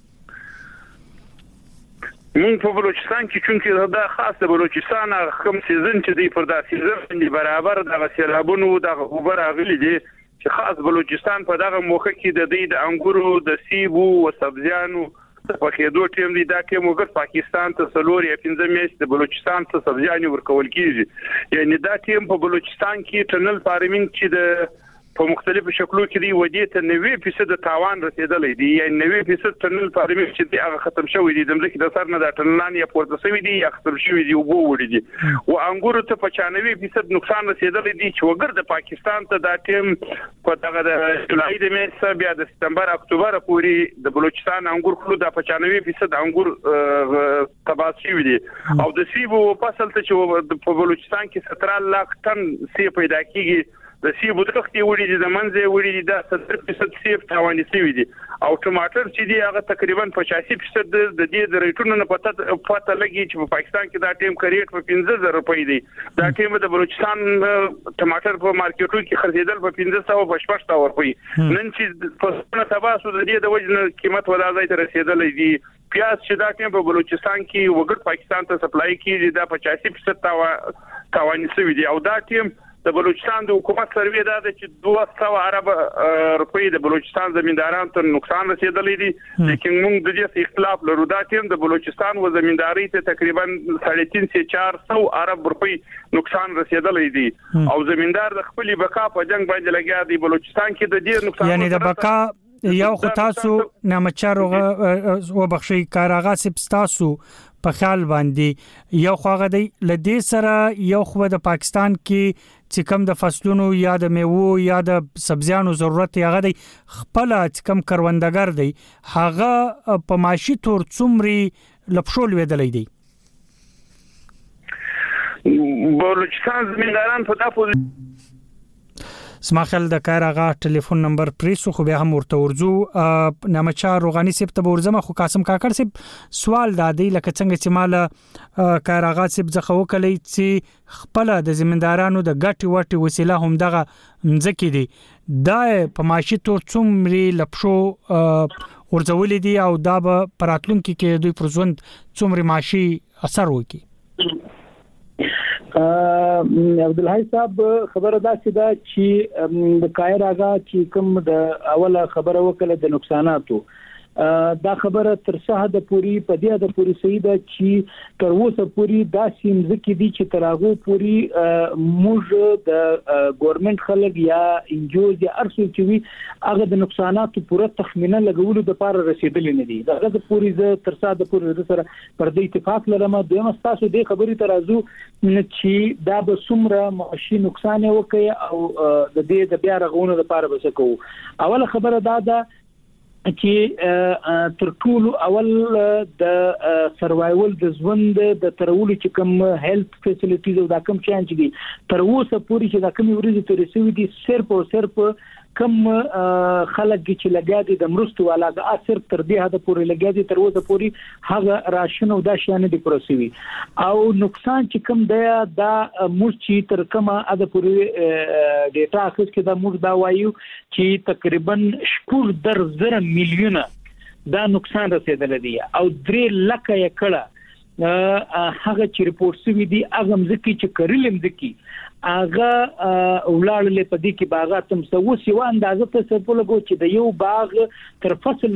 مونږ په بلوچستان کې چونکې دا خاص د بلوچستان کوم سیزن چې دی پر دا سیزن دی برابر د سیلابونو د خبر اغلی دي چې خاص بلوچستان په دغه موخه کې د دې د انګورو د سیبو او سبزیانو په کېدو ټیم دی دا کې موږ پاکستان ته سلوري پنځه میاشتې د بلوچستان ته سبزیانو ورکول کیږي یعنی دا ټیم په بلوچستان کې ټنل فارمینګ چې د په مختلفو شکلو کې دی ودی ته نوي فیصد تاوان رسیدلې دی یعنی نوي فیصد ټنل فارمینګ چې دی هغه ختم شوی دی د ملک د سر نه د ټنلان یا پورته شوی دی یا ختم شوی دی او وړي دي او انګورو ته په چانوي فیصد نقصان رسیدلې دی چې وګر د پاکستان ته دا ټیم په دغه د جولای د میاشتې بیا د سپتمبر اکتوبر پورې د بلوچستان انګور کلو د په چانوي فیصد انګور تباس شوی دی او د سیبو فصل ته چې په بلوچستان کې ستر لک ټن سیب پیدا کیږي د سیبو تختی وړي دي د منځه وړي دي د ستر فیصد سیب تاواني شوی دي او ټماټر چې دی هغه تقریبا پچاسی فیصد د دې د ریټونو نه پته پته لګي چې په پاکستان کې دا ټیم کریټ په پنځه زره روپۍ دی دا ټیم د بلوچستان ټماټر په مارکیټو کې خرڅېدل په پنځه سوه پنځه سوه روپۍ نن چې په تباسو د دې د وجه قیمت ودا ځای ته رسیدلې دي پیاز چې دا ټیم په بلوچستان کې وګړ پاکستان ته سپلای کیږي دا پچاسی فیصد تاواني شوی دی او دا ټیم د بلوچستان د حکومت سروې دا چې دوه سوه ارب روپۍ د بلوچستان زمیندارانو ته نقصان رسیدلې دي لیکن موږ د دې اختلاف لرو دا ټیم د بلوچستان و زمینداری ته تقریبا ساڑھے تین سے چار سو ارب روپۍ نقصان رسیدلې دي او زمیندار د خپل بقا په جنگ باندې لګیا دی بلوچستان کې د دې نقصان یعنی د بقا یو خاصو نمچاروغه و بخشي کارغا سپستاسو په خیال باندې یو خواغه دی لدې سره یو خو د پاکستان کې چې کم د فصلونو یا د میوو یا د سبزیانو ضرورت هغه دی خپل چې کم کروندګر دی هغه په معاشي تور څومره لپشول ویدلې دی بلوچستان زمینداران په تاسو سماخل د کارغه ټلیفون نمبر پریسو خو به هم ورته ورزو نامچار روغانی سپ ته ورزمه خو قاسم کاکړ سپ سوال دادی لکه څنګه چې مال کارغه سپ ځخه وکړي چې خپل د زمیندارانو د ګټي وټي وسیله هم دغه مځکې دي دا په معاشي تور څومره لپشو ورځولې دي او دا به پراتلونکو کې دوی پر ژوند څومره معاشي اثر وکړي عبدالحی صاحب خبره دا چې دا چې د کایر اغا چې کوم د اوله خبره وکړه د نقصاناتو دا خبره تر څه د پوری په دې د پوری صحیح ده چې تر اوسه پوری دا سیم ځکه دي چې تراغو پوری موږ د ګورنمنت خلک یا انجوز یا ارسو چې وي هغه د نقصاناتو پوره تخمینه لګولو د لپاره رسیدلې نه دي دا د پوری ز تر څه د پوری سره پر دې اتفاق لرم دویم تاسو د خبرې ترازو چې دا به څومره معاشي نقصان وکړي او د دې د بیا رغونې لپاره به څه کوو اوله خبره دا ده چې تر ټولو اول د سروایول د ژوند د ترولو چې کوم هیلث فیسیلیټیز او دا کوم چانس دي تر اوسه پوری چې دا کوم ورځې ترې سوي دي صرف او صرف کم خلک چې لګیا دي د مرستو والا د اثر تر دې حد پورې لګیا دي تر اوسه پوری هغه راشن او دا شان دي پروسوي او نقصان چې کم دی دا مرچی تر کومه اده پوری ډیټا اخیس کې دا موږ دا وایو چې تقریبا شپږ در زره میلیونه دا نقصان رسیدل دي او درې لکه یې کړه هغه چې ریپورت شوی دي هغه مزکی چې کړلم دکی هغه ولړلې په دې کې باغات تم سوسي و اندازه ته څه لګو چې د یو باغ تر فصل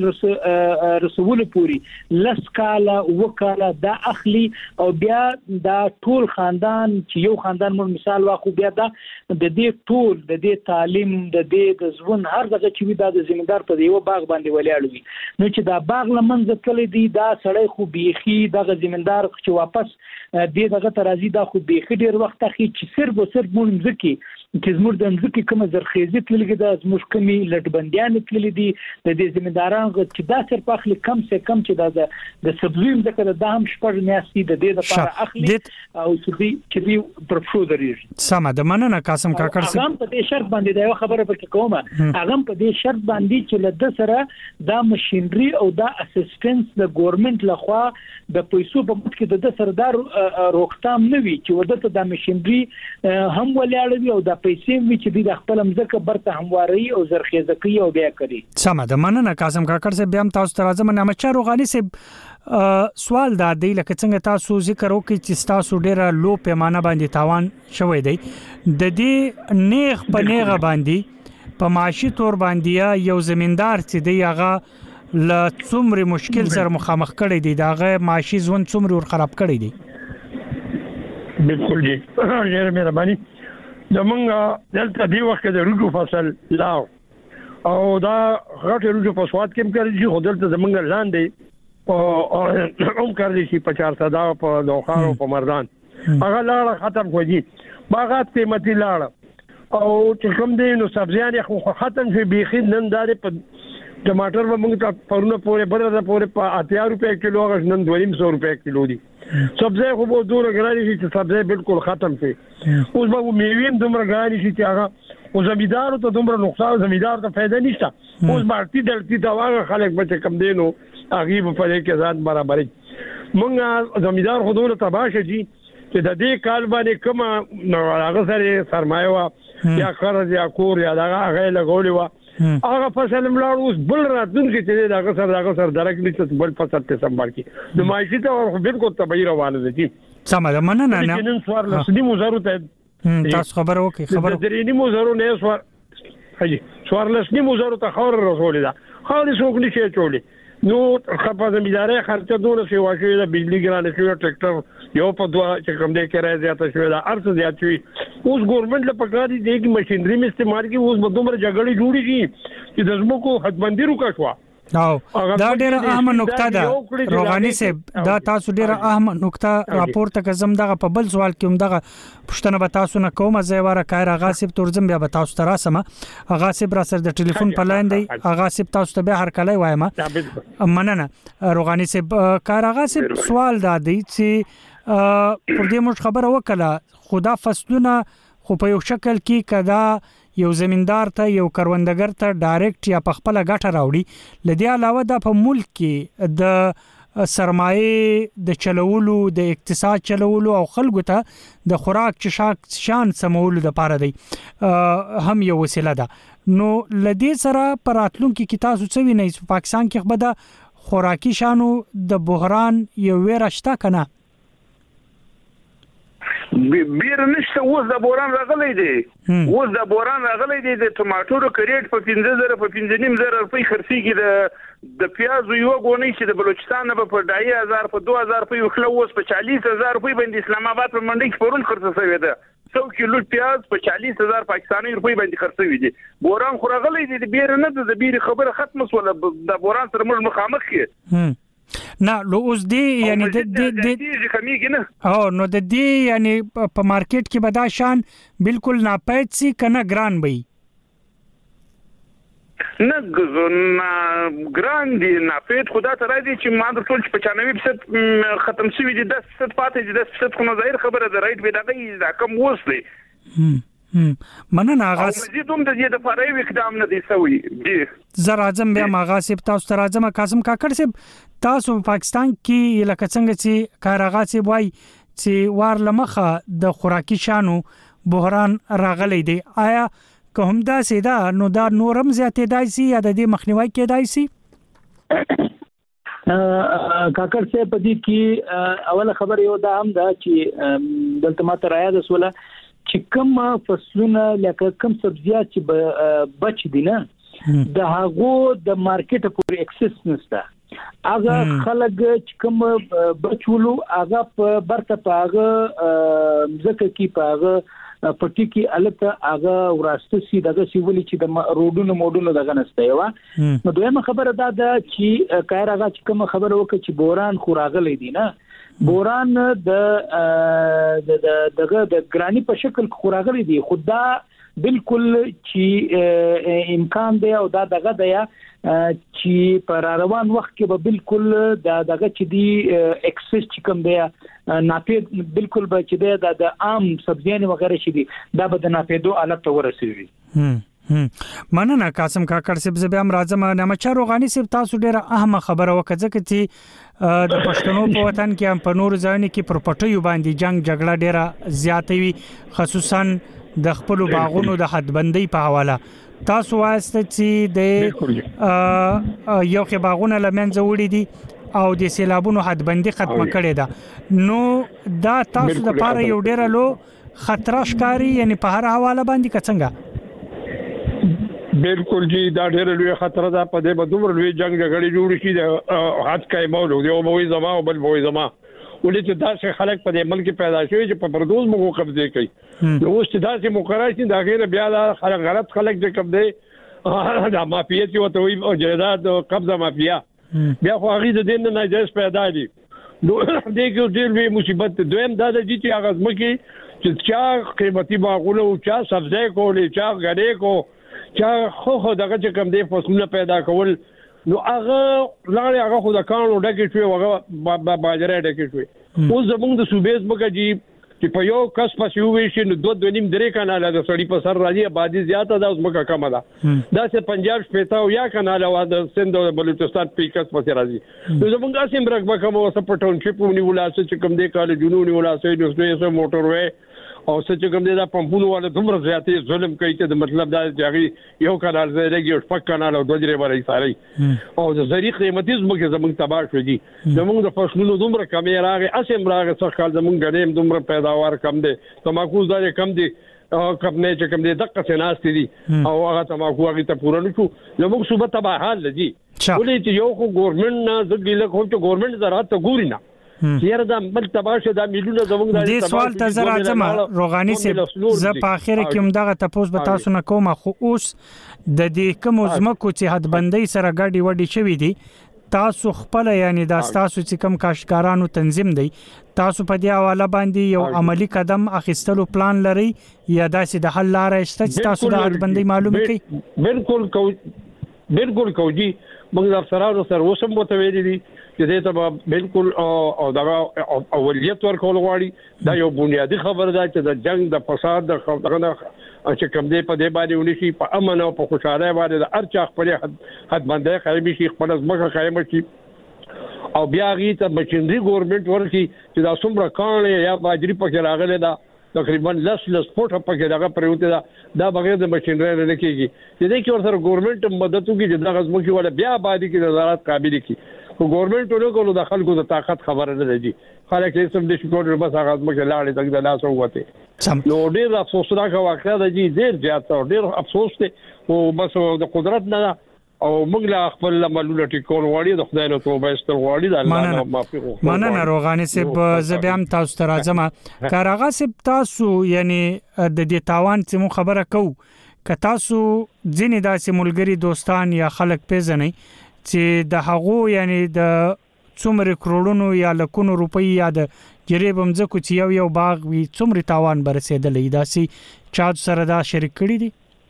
رسول پوری لس کاله وکاله دا اخلي او بیا دا ټول خاندان چې یو خاندان مون مثال واخو بیا دا د دې ټول د دې تعلیم د دې د ژوند هر دغه چې دا د زمیندار په یو باغ باندې ولاړ وي نو چې دا باغ لمنځ کړی دی دا سړی خو بيخي دغه زمیندار چې واپس دې دغه ترازی دا خو بيخي ډیر وخت اخی چې صرف صرف مون ځکه چې زموږ د ځکه کوم زرخیزي تلګي د زموږ کمی لټبنديان تللی دي د دې زمینداران چې دا صرف اخلي کم سے کم چې دا د سبزیم ذکر د هم شپږ میاشتې د دې لپاره اخلي او چې دې پرفو درېږي سم د مننه قاسم کاکړ سره هغه په دې شرط باندې دا خبره پکې کومه هغه په دې شرط باندې چې له د سره دا ماشينري او دا اسسټنس د ګورنمنت لخوا د پیسو په مت کې د سردار روختام نوي چې ودته د ماشينري هم ولاړوي او د پیسې وی چې د خپل مزکه برته همواري او زرخیزه کوي او بیا کوي سم د مننه قاسم کاکړ سره بیا تاسو ته راځم نه مچا روغانی سره سوال دا دی لکه څنګه تاسو ذکر وکړئ چې تاسو ډیره لو پیمانه باندې تاوان شوی دی د دې نیغ په نیغه باندې په معاشي تور باندې یو زمیندار چې دی هغه ل څومره مشکل سره مخامخ کړي دي داغه معاشي ژوند څومره ور خراب کړي دي بالکل جی ډیره مهرباني زمونږ دلته دی وخت د روجو فصل لاو او دا غټ روجو په سواد کې کوي چې هدلته زمونږ لاندې او هم کړی شي په چار صدا په دوخار او په مردان هغه لاړه ختم کوي باغات قیمتي لاړه او چې کوم دی نو سبزیان خو ختم شي بيخي نن داري په ټماټر به موږ ته پرونه پورې بره پورې په اتیا روپے کیلو هغه نن دوه نیم سو روپے کیلو دي سبزی خو به دوه غراړي شي چې سبزی بالکل ختم شي اوس به میویم دومره غراړي شي چې هغه او زمیدار ته دومره نقصان زمیدار ته فائدہ نشته اوس بارتي دلتي دا واغه خلک به کم دینو هغه په دې کې ځان برابرې مونږه زمیدار خودونه تباشه دي چې د دې کال باندې کوم هغه سره سرمایه وا یا قرض یا کور یا دا هغه لګولې وا هغه فصل ملاړ اوس بل راتلونکي چې دا هغه سره هغه سره درک نشته بل فصل ته سمبال کی نو مایشي ته بالکل تبعی روانه دي سم ده مننه نه نن سوار لسنی مزارو ته تاسو خبر وکي خبر درېنی مزارو نه سوار هجي سوار لسنی مزارو ته خبر رسول ده خالص وګ نشي چولې نو خپل زمینداري خرچه دونه سی واشي د بجلی ګرانه شو ټریکټر یو په دوا چې کوم دې کې راځي زیاته شوی دا ارڅ زیات شوی اوس ګورنمنت له پکاري دې کې ماشينري استعمال کی اوس بدومره جګړې جوړې دي چې د زموږ حدبندي روکا شو او دا ډیره اهمه نقطه ده روغاني صاحب، دا تاسو ډیره اهمه نقطه راپورته کزم دغه په بل سوال کې هم دغه پښتنه به تاسو نه کوم زیواره کایر اغا صاحب تورزم بیا به تاسو ته راسم. اغا صاحب را سره د ټلیفون په لاین دی. اغا صاحب تاسو ته به هر کله وایم مننه. روغاني صاحب کایر اغا صاحب سوال دا دی چې پر دې موږ خبره وکړه خدا فصلونه خو په یو شکل کې کدا یو زمیندار ته یو کروندګر ته ډایرکټ یا په خپل ګټه راوړي. لدی علاوه د په ملک کې د سرمایه د چلولو د اقتصاد چلولو او خلکو ته د خوراک چشاک شان سمولو د پاره دی هم یو وسیله ده. نو لدی سره پراتلونکو کې تاسو څه وینئ په پاکستان کې خبره خوراکي شانو د بحران یو ورشته کنه؟ بیر نشته. اوس د بوران راغلی دی اوس د بوران راغلی دی د ټماټورو کریټ په پنځه زره په پنځه نیم زره روپۍ خرڅېږي. د د پیازو یو غونې چې د بلوچستان نه په ډای هزار په دوه هزار روپۍ خله اوس په چالیس هزار روپۍ باندې اسلام آباد په منډي کې پرون خرڅ شوی ده. څو کیلو پیاز په چالیس هزار پاکستاني روپۍ باندې خرڅ شوی دي. بوران خو راغلی دی د بیر نه د بیر خبره ختمه سول. د بوران سره موږ مخامخ یې نه لو اوس دی یعنی د د د او نو د دې یعنی په مارکیټ کې به دا شان بالکل ناپید سي کنه ګران وي؟ نه ګران دی ناپید خدا ته راځي چې ما د ټول په چانوي په ختم شوی دي د ست پاتې دي د ست خو ظاهر خبره ده رائټ به دغه دا کم وسلی مننه اغاز مزیدوم د دې د فارای اقدام نه دی سوی دي. زر اعظم بیا اغاز صاحب تاسو ته راځم. قاسم کاکړ صاحب تاسو په پاکستان کې لکه څنګه چې کار اغاز صاحب وای چې وار لمخه د خوراکي شانو بحران راغلی دی، آیا که هم دا سیدا نو دا نورم زیاتې دای سي یا د دې مخنیوي کې دای سي؟ کاکړ صاحب په دې کې اوله خبر یو دا هم دا چې دلته ماته رایا د سوله چې کوم فصلونه لکه کوم سبزیات چې بچ دي نه د هغو د مارکیټ پورې اکسس نشته. اغه خلک چې کوم بچولو اغه په برته پاغه ځکه کې پاغه پټی کې الته اغه وراسته سي دغه سی ولي چې د روډونو موډونو دغه نشته. یو نو دویمه خبره دا ده چې کایر اغه چې کوم خبره وکړي چې بوران خو راغلی دی نه بوران د دغه د ګرانی په شکل خوراغلي دي. خدا بالکل چې امکان دی او دا دغه دی چې پر روان وخت کې به بالکل دا دغه چې دی اکسس چې کوم دی ناپید بالکل به چې دی د عام سبزیانو وغیرہ شي دي دا به د ناپیدو حالت ته ورسېږي. مننه قاسم کاکړ صاحب زه به هم راځم. نعمتشاه روغاني صاحب تاسو ډیره اهمه خبره وکړه چې د پښتنو په وطن کې هم په نور ځایونو کې پر پټیو باندې جنگ جګړه ډیره زیاته وي خصوصا د خپل باغونو د حدبندۍ په حواله. تاسو واسطه چې د یو کې باغونه لمنځه وړي دي او د سیلابونو حدبندي ختمه کړې ده نو دا تاسو د پاره یو ډیره لو خطر ښکاری یعنی په هر حواله باندې کڅنګا؟ بالکل جی دا ډېر لوی خطر ده. په دې باندې دومره لوی جنگ جګړې جوړ شي د حد کای مولو دی او موي زما او بل موي زما ولې چې داسې خلک په دې ملک پیدا شوي چې په پردوز مغو قبضه کوي. نو اوس چې داسې مقرر شي دا غیر بیا دا خلک غلط خلک چې قبضه دا مافیا چې وته وي او جیداد قبضه مافیا بیا خو هغه د دین نه ناجایز پیدا دي. نو دې کې ډېر لوی مصیبت. دویم دا د چې هغه ځمکې چې چا قیمتي باغونه او چا سبزی کولې چا غړې کو چا خو خو دغه چې کوم دی فصلونه پیدا کول نو هغه لاړې هغه خو د کانو ډکې شوې هغه باجره ډکې شوې. اوس زموږ د صوبې ځمکه جي چې په یو کس پسې وویشي نو دوه دوه نیم درې کاناله د سړي په سر راځي آبادي زیاته ده ځمکه کمه ده. داسې پنجاب شپېته او یا کاناله وا د سند او بلوچستان په کس پسې راځي. نو زموږ داسې مرکبه کومه وسه په ټاونشپ ونیولا چې کوم دی کالجونو ونیولا چې نو څه موټر وې او څه کوم دی دا پمپونو والا دومره زیاتې ظلم کوي چې د مطلب دا چې یو کانال زه لګي او شپږ کانال او دوه درې بارې ساري او د زری قیمتي زموږ زموږ تباہ شو دي. زموږ د فصلونو دومره کمې راغی اسیم راغی څه کال زموږ غنیم دومره پیداوار کم دی تماکو زړه کم دی او کم نه چې کم دی دغه سناستې دي او هغه تماکو هغه ته پوره نشو زموږ صوبه تباہ حال دي. ولې چې یو خو ګورنمنت نه زګیله خو چې ګورنمنت زراعت ته ګوري نه یاره دا بل تباشه دا میلیونه زموږ د دې سوال ته زه راځم روغاني سي زه په اخر کې هم دغه تاسو به تاسو نه کوم خو اوس د دې کوم زمکو چې حدبندۍ سره ګاډي وډي شوې دي تاسو خپل یعنی دا تاسو چې کوم کاشکارانو تنظیم دی تاسو په دې حواله باندې یو عملی قدم اخیستلو پلان لري یا داسې د حل لارې شته چې تاسو د حدبندۍ معلومه کړئ؟ بالکل کو بالکل کوجی موږ د افسرانو سره وسم متویل دي چې دې ته بالکل او دا اولیت ورکول غواړي دا یو بنیادی خبره ده چې د جنگ د فساد د خبرونه چې کوم دې په دې باندې ونشي په امن او په خوشاله باندې د ارچا خپل حد باندې قایمي شي خپل ځمکه قایمه شي او بیا غي ته مشینری ګورنمنت ورکی چې دا څومره کانه یا باجری پکې راغله دا تقریبا لس لس فوټه پکې دغه پروته دا دا بغیر د مشینری نه کېږي چې دې کې ورسره ګورنمنت مدد کوي چې دا غزمو کې ولا بیا باندې کې نظارت قابل کی خو ګورنمنت له کولو د خلکو د طاقت خبره نه دی خلک یې سم د شکر بس هغه غزمو کې لاړې تک د لاس وته نو ډیر افسوس راکا واقعا د دې ډیر زیات ډیر افسوس دی او بس د قدرت نه او موږ لا خپل عملونه ټیکول غواړي د خدای له توبه استل غواړي د الله نه معافي غواړي مننه روغاني سب زبيام تاسو ته راځم کارغه سب تاسو یعنی د دې تاوان چې مو خبره کو ک تاسو ځینې داسې ملګری دوستان یا خلک پیژنې چې د هغو یعنی د څومره کروڑونو یا لکونو روپۍ یا د جریبم ځکو چې یو یو باغ وي څومره تاوان برسېدلې داسې چا سره دا شریک کړی دي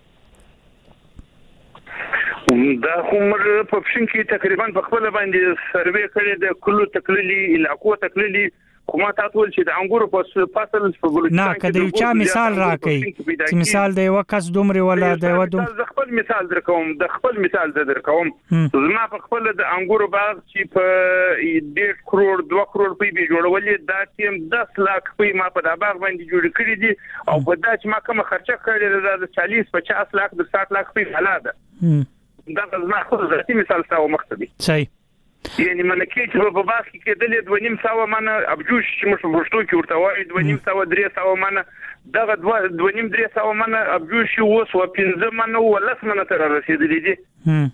دا کومر په پښین کې تقریبا په خپل باندې سروې کړي د کلو تقلیلی علاقو تقلیلی کومه تاسو چې د انګورو په فصل په بلوچستان نه کله یو چا مثال راکړي چې مثال د یو کس دومره ولا د یو دوم د خپل مثال درکوم د خپل مثال درکوم زما په خپل د انګورو باغ چې په ډېر کروڑ دوه کروڑ په بي جوړولې دا تیم دس لک په ما په دا باغ باندې جوړ کړی دي او په دا چې ما کوم خرچه کړی د چالیس پچاس لک د ساठ لک په حاله ده دا زما خو ذاتي مثال تاسو مخته صحیح یعنی منکه چې په باغ کې کېدلې دوه نیم ساوه منه ابجوش چې موږ پښتو کې ورته وایي دوه نیم ساوه درې ساوه منه دغه دوه نیم درې ساوه منه ابجوش اوس و پنځه منه ولس منه تر رسیدلې دي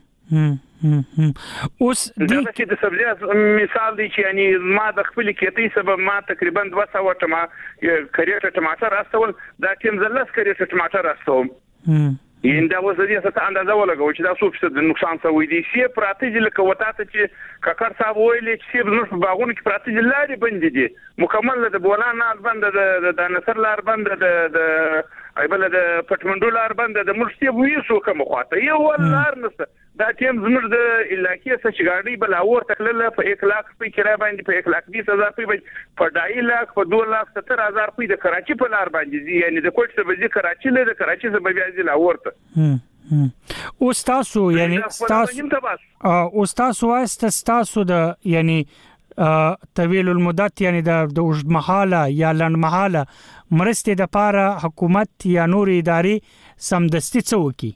اوس دا چې د سبزیات مثال دی چې یعنی ما د خپل کېتي سبب ما تقریبا دوه ساوه ټما کریټه ټماټر راستول دا کوم زلس کریټه ټماټر راستوم این دا وسه دې څه اندازه ولګو چې دا څو فیصد نقصان سوي دي سی پراته دي لکه وتا ته چې کاکر صاحب ویلې چې زموږ په باغونو کې پراته دي لارې بند دي مکمل د بولان لار بند د نصر لار بند د ایبل د پټمنډو لار بند د مرشتي وې سو کوم خواته یو ولار نس دا ټیم زموږ د علاقې څخه شګاړي بل اور تکلل په یک لاک په کرای باندې په یک لاک بیس هزار په په ډای لاک په دوه لاک ستر هزار په د کراچي په لار باندې یعنی د کوټ څخه د کراچي له د کراچي څخه بیا ځي لاور او تاسو یعنی تاسو او تاسو واسطه تاسو د یعنی طویل المدت یعنی د اوږد مهاله یا لنډ مهاله مرستې د پاره حکومت یا نور ادارې سمدستي څوکي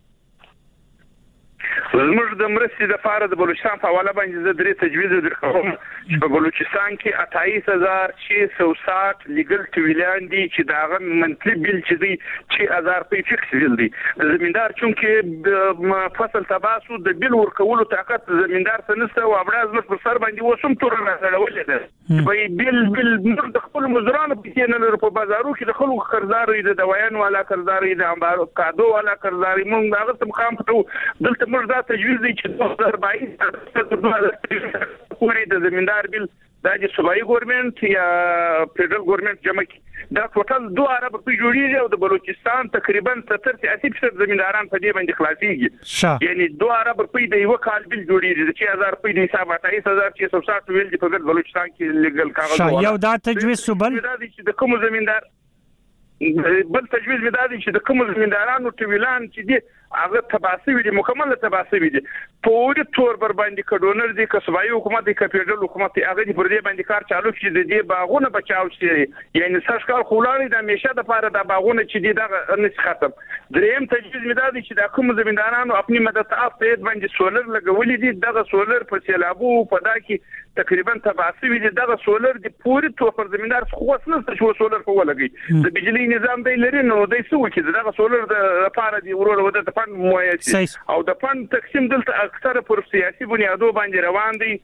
زموږ د مرستې د پاره د بلوچستان په حواله باندې زه درې تجویز درکوم چې په بلوچستان کې اٹھائیس هزار شش سو ساٹھ لیګل ټویلان دي چې داغه منتلی بیل چې دي چې هزار په فکس بیل دي زمیندار چونکه فصل تباسو د بیل ورکولو طاقت زمیندار سنسته او ابراز په سر باندې وسم تور راځولې ده به بیل بیل د خپل مزرانو په کې نه په بازارو کې د خلکو قرضداري د دوايان والا قرضداري د امبارو کادو والا قرضداري مونږ هغه تم خام پټو دلته موږ دا تجویز دي چې دوه هزار باییس پورې د زمیندار بیل دا چې صوبایي ګورنمنت یا فدرال ګورنمنت جمع کی دا ټوټل دوه عرب په جوړیږي او د بلوچستان تقریبا ستر اسی فیصد زمینداران په دې باندې خلاصيږي یعنی دوه عرب په د یو کال بیل جوړیږي چې هزار په د حساب اٹھائیس هزار شش سو ساٹھ ویل چې په بلوچستان کې لیګل کاغذ یو دا تجویز سبل دا چې د کوم زمیندار بل تجویز مې دا دی چې د کوم زمیندارانو ټویلان چې دي هغه تباسوي دي مکمل تباسوي دي پورې تور بر باندې کډونر دي کسبایي حکومت دي کپیډل حکومت هغه دي پر دې باندې کار چالو کړي د دې باغونه بچاو شي یعنی سرکار خولاني د همیشه د پاره د باغونه چې دي دا نه ختم دریم تجویز مې دا دی چې د کوم زمیندارانو خپل مدد افید باندې سولر لګولې دي دغه سولر په سیلابو په دا کې تقریبا تباسوي دي دغه سولر دي پورې تور پر زمیندار خو وسنه شو سولر په ولګي د بجلی نظام دی لري نو د څه وکړي دغه سولر د لپاره دی ورور وته د فند مویسي او د فند تقسیم دلته اکثره پر سیاسي بنیادو باندې روان دي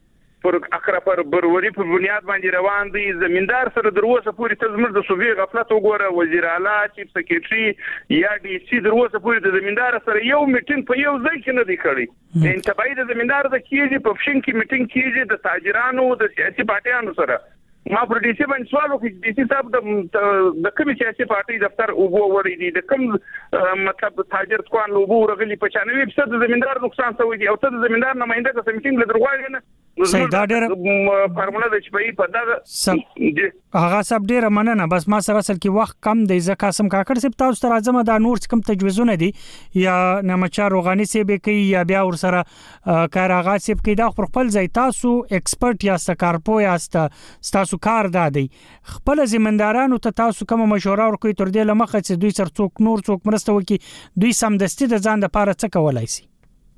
پر اقرا پر بروري په بنیاد باندې روان دي. زمیندار سره دروسه پوری ته زموږ د صوبې غفلت وګوره، وزیر اعلی، چیف سکریټري یا ډي سي دروسه پوری د زمیندار سره یو میټینګ په یو ځای کې نه دی کړی. انتباهي د زمیندار د کیږي په فشن کې میټینګ کیږي د تاجرانو د سیاسي پارټیانو سره. ما پر ډي سي باندې سوال وکړ، ډي سي صاحب د د کومې سیاسي پارټي دفتر اوبو وړي دي، د کوم مطلب تاجر ځوان اوبو رغلي په چانوي په د زمیندار نقصان شوی دی او ته د زمیندار نماینده د میټینګ له درغواړي نه صحیح. دا ډېر فارموله د چپای په دا هغه سب ډېر مننه. بس ما سره اصل کې وخت کم دی، ځکه قاسم کاکړ صاحب تاسو ته راځم دا نور کوم تجویزونه دي یا نمچار روغاني صاحب کوي یا بیا ور سره کار هغه صاحب کوي، دا خپل ځای تاسو ایکسپرت یا ستکارپو یا تاسو کار دادی خپل زمیندارانو ته تاسو کوم مشوره ورکوي تر دې لمخه چې دوی سر څوک نور څوک مرسته وکي، دوی سمدستي د ځان لپاره څه کولای شي؟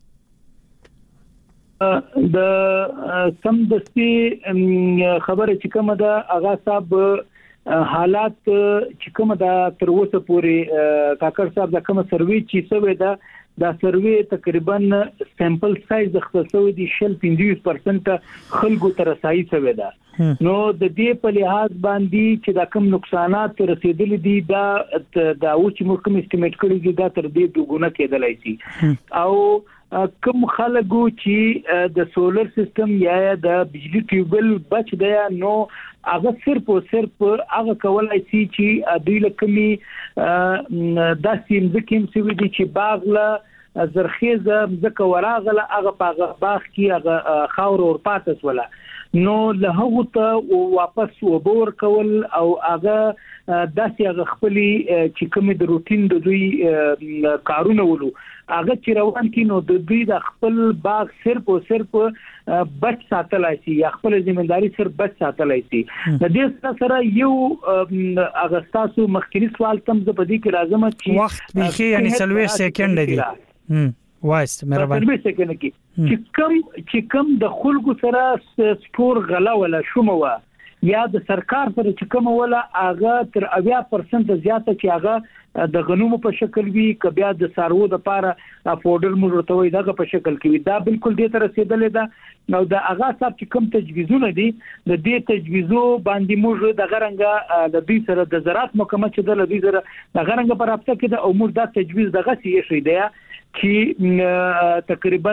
د سمدستي خبره چې کومه ده هغه صاحب حالات چې کومه ده تر اوسه پورې کاکړ صاحب د کومه سروي چې سوي ده دا سروي تقریبا سیمپل سایز خصوصي دي شل پنځه پرسنټ خلکو ته رسایي شوی ده. نو د دې په لحاظ باندې چې دا کم نقصانات رسیدلي دي دا دا او چې موږ کوم استیمیټ کړی دي دا تر دې دوګونه کېدلای شي. او کوم خلکو چې د سولر سیستم یا د بجلی ټیوبل بچ دی نو هغه صرف او صرف هغه کولای شي چې دوی لکمي د سیم ځکیم سوي دي چې باغله زرخیزه ځکه وراغله هغه په باغ کې هغه خاور اور پاتس ولا نو له هغه ته واپس وبور کول او هغه داسې هغه خپل چې کوم د روټین د دوی کارونه ولو هغه چې روان کینو د دوی د خپل باغ صرف او صرف بچ ساتلای شي یا خپل ځمېداري صرف بچ ساتلای شي. د دې سره یو هغه تاسو مخکینی سوال تم زه په دې کې راځم چې وخت به یعنی سلوي سکند دی هم وایست مهرباني په سکند کې چې کم چې کم د خلکو سره سپور غلا ولا شومه یا د سرکار سره چې کوم ولا هغه تر اویا پرسنټ زیاته چې هغه د غنومو په شکل وی ک بیا د سارو د پاره افورډر موږ ته وي دغه په شکل کې وي دا بالکل دې تر رسیدلې ده. نو د هغه صاحب چې کوم تجویزونه دي د دې تجویزو باندې موږ د غرنګ د دې سره د زراعت محکمه چې د دې سره د غرنګ پر رابطه کې د امور د تجویز دغه سی شي دی چې تقریبا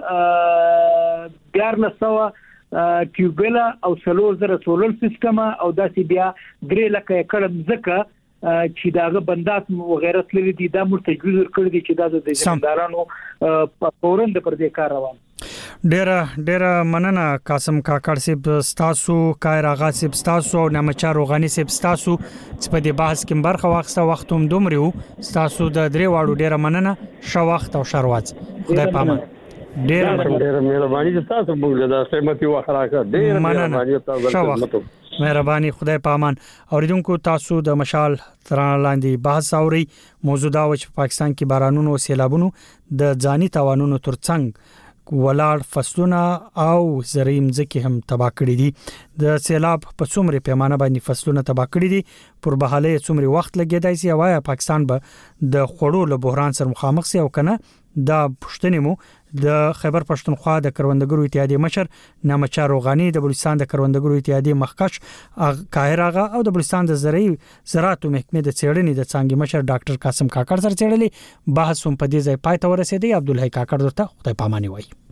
ډیر لسوه ټیوبلا او سلور زره سولر سیستم او داسې بیا درې لکه کړم ځکه چې داغه بندات و غیره تللی دي دا مر تجویز کړی دي چې دا د ځمدارانو په فورن د پر دې کار روان. ډیر ډیر مننه قاسم کاکړ صاحب تاسو کایر اغا صاحب تاسو نمچار روغاني صاحب تاسو چې په دې بحث کې برخه واخسته وخت هم دومره تاسو د درې واړو ډیر مننه شو وخت او شروات خدای پامان. ډیر ډیر مهرباني تاسو موږ د سمتی واخراکه ډیر مهرباني تاسو مهرباني خدای پامان. اوریدونکو تاسو د مشال تران لاندې بحث اوري موضوع دا و چې پاکستان کې بارانونو او سیلابونو د ځاني توانونو ترڅنګ ولاړ فصلونه او زرعي مځکې هم تباہ کړې دي. د سیلاب په څومره پیمانه باندې فصلونه تباہ کړې دي پر بهاله څومره وخت لګیدای سي وایا پاکستان به د خوړو له بحران سره مخامخ سي او کنه دا پښتنې مو د خیبر پښتونخوا د کروندګرو اتحادیې مشر نمچار روغاني د بلوچستان د کروندګرو اتحادیې مخکش قاهر آغا او د بلوچستان د زرعي زراعت محکمې د څېړنې د څنګه مشر ډاکټر قاسم کاکړ سره څېړلې بحث هم په دې ځای پای ته ورسېدی. عبدالحی کاکړ ته خدای پاماني وایي.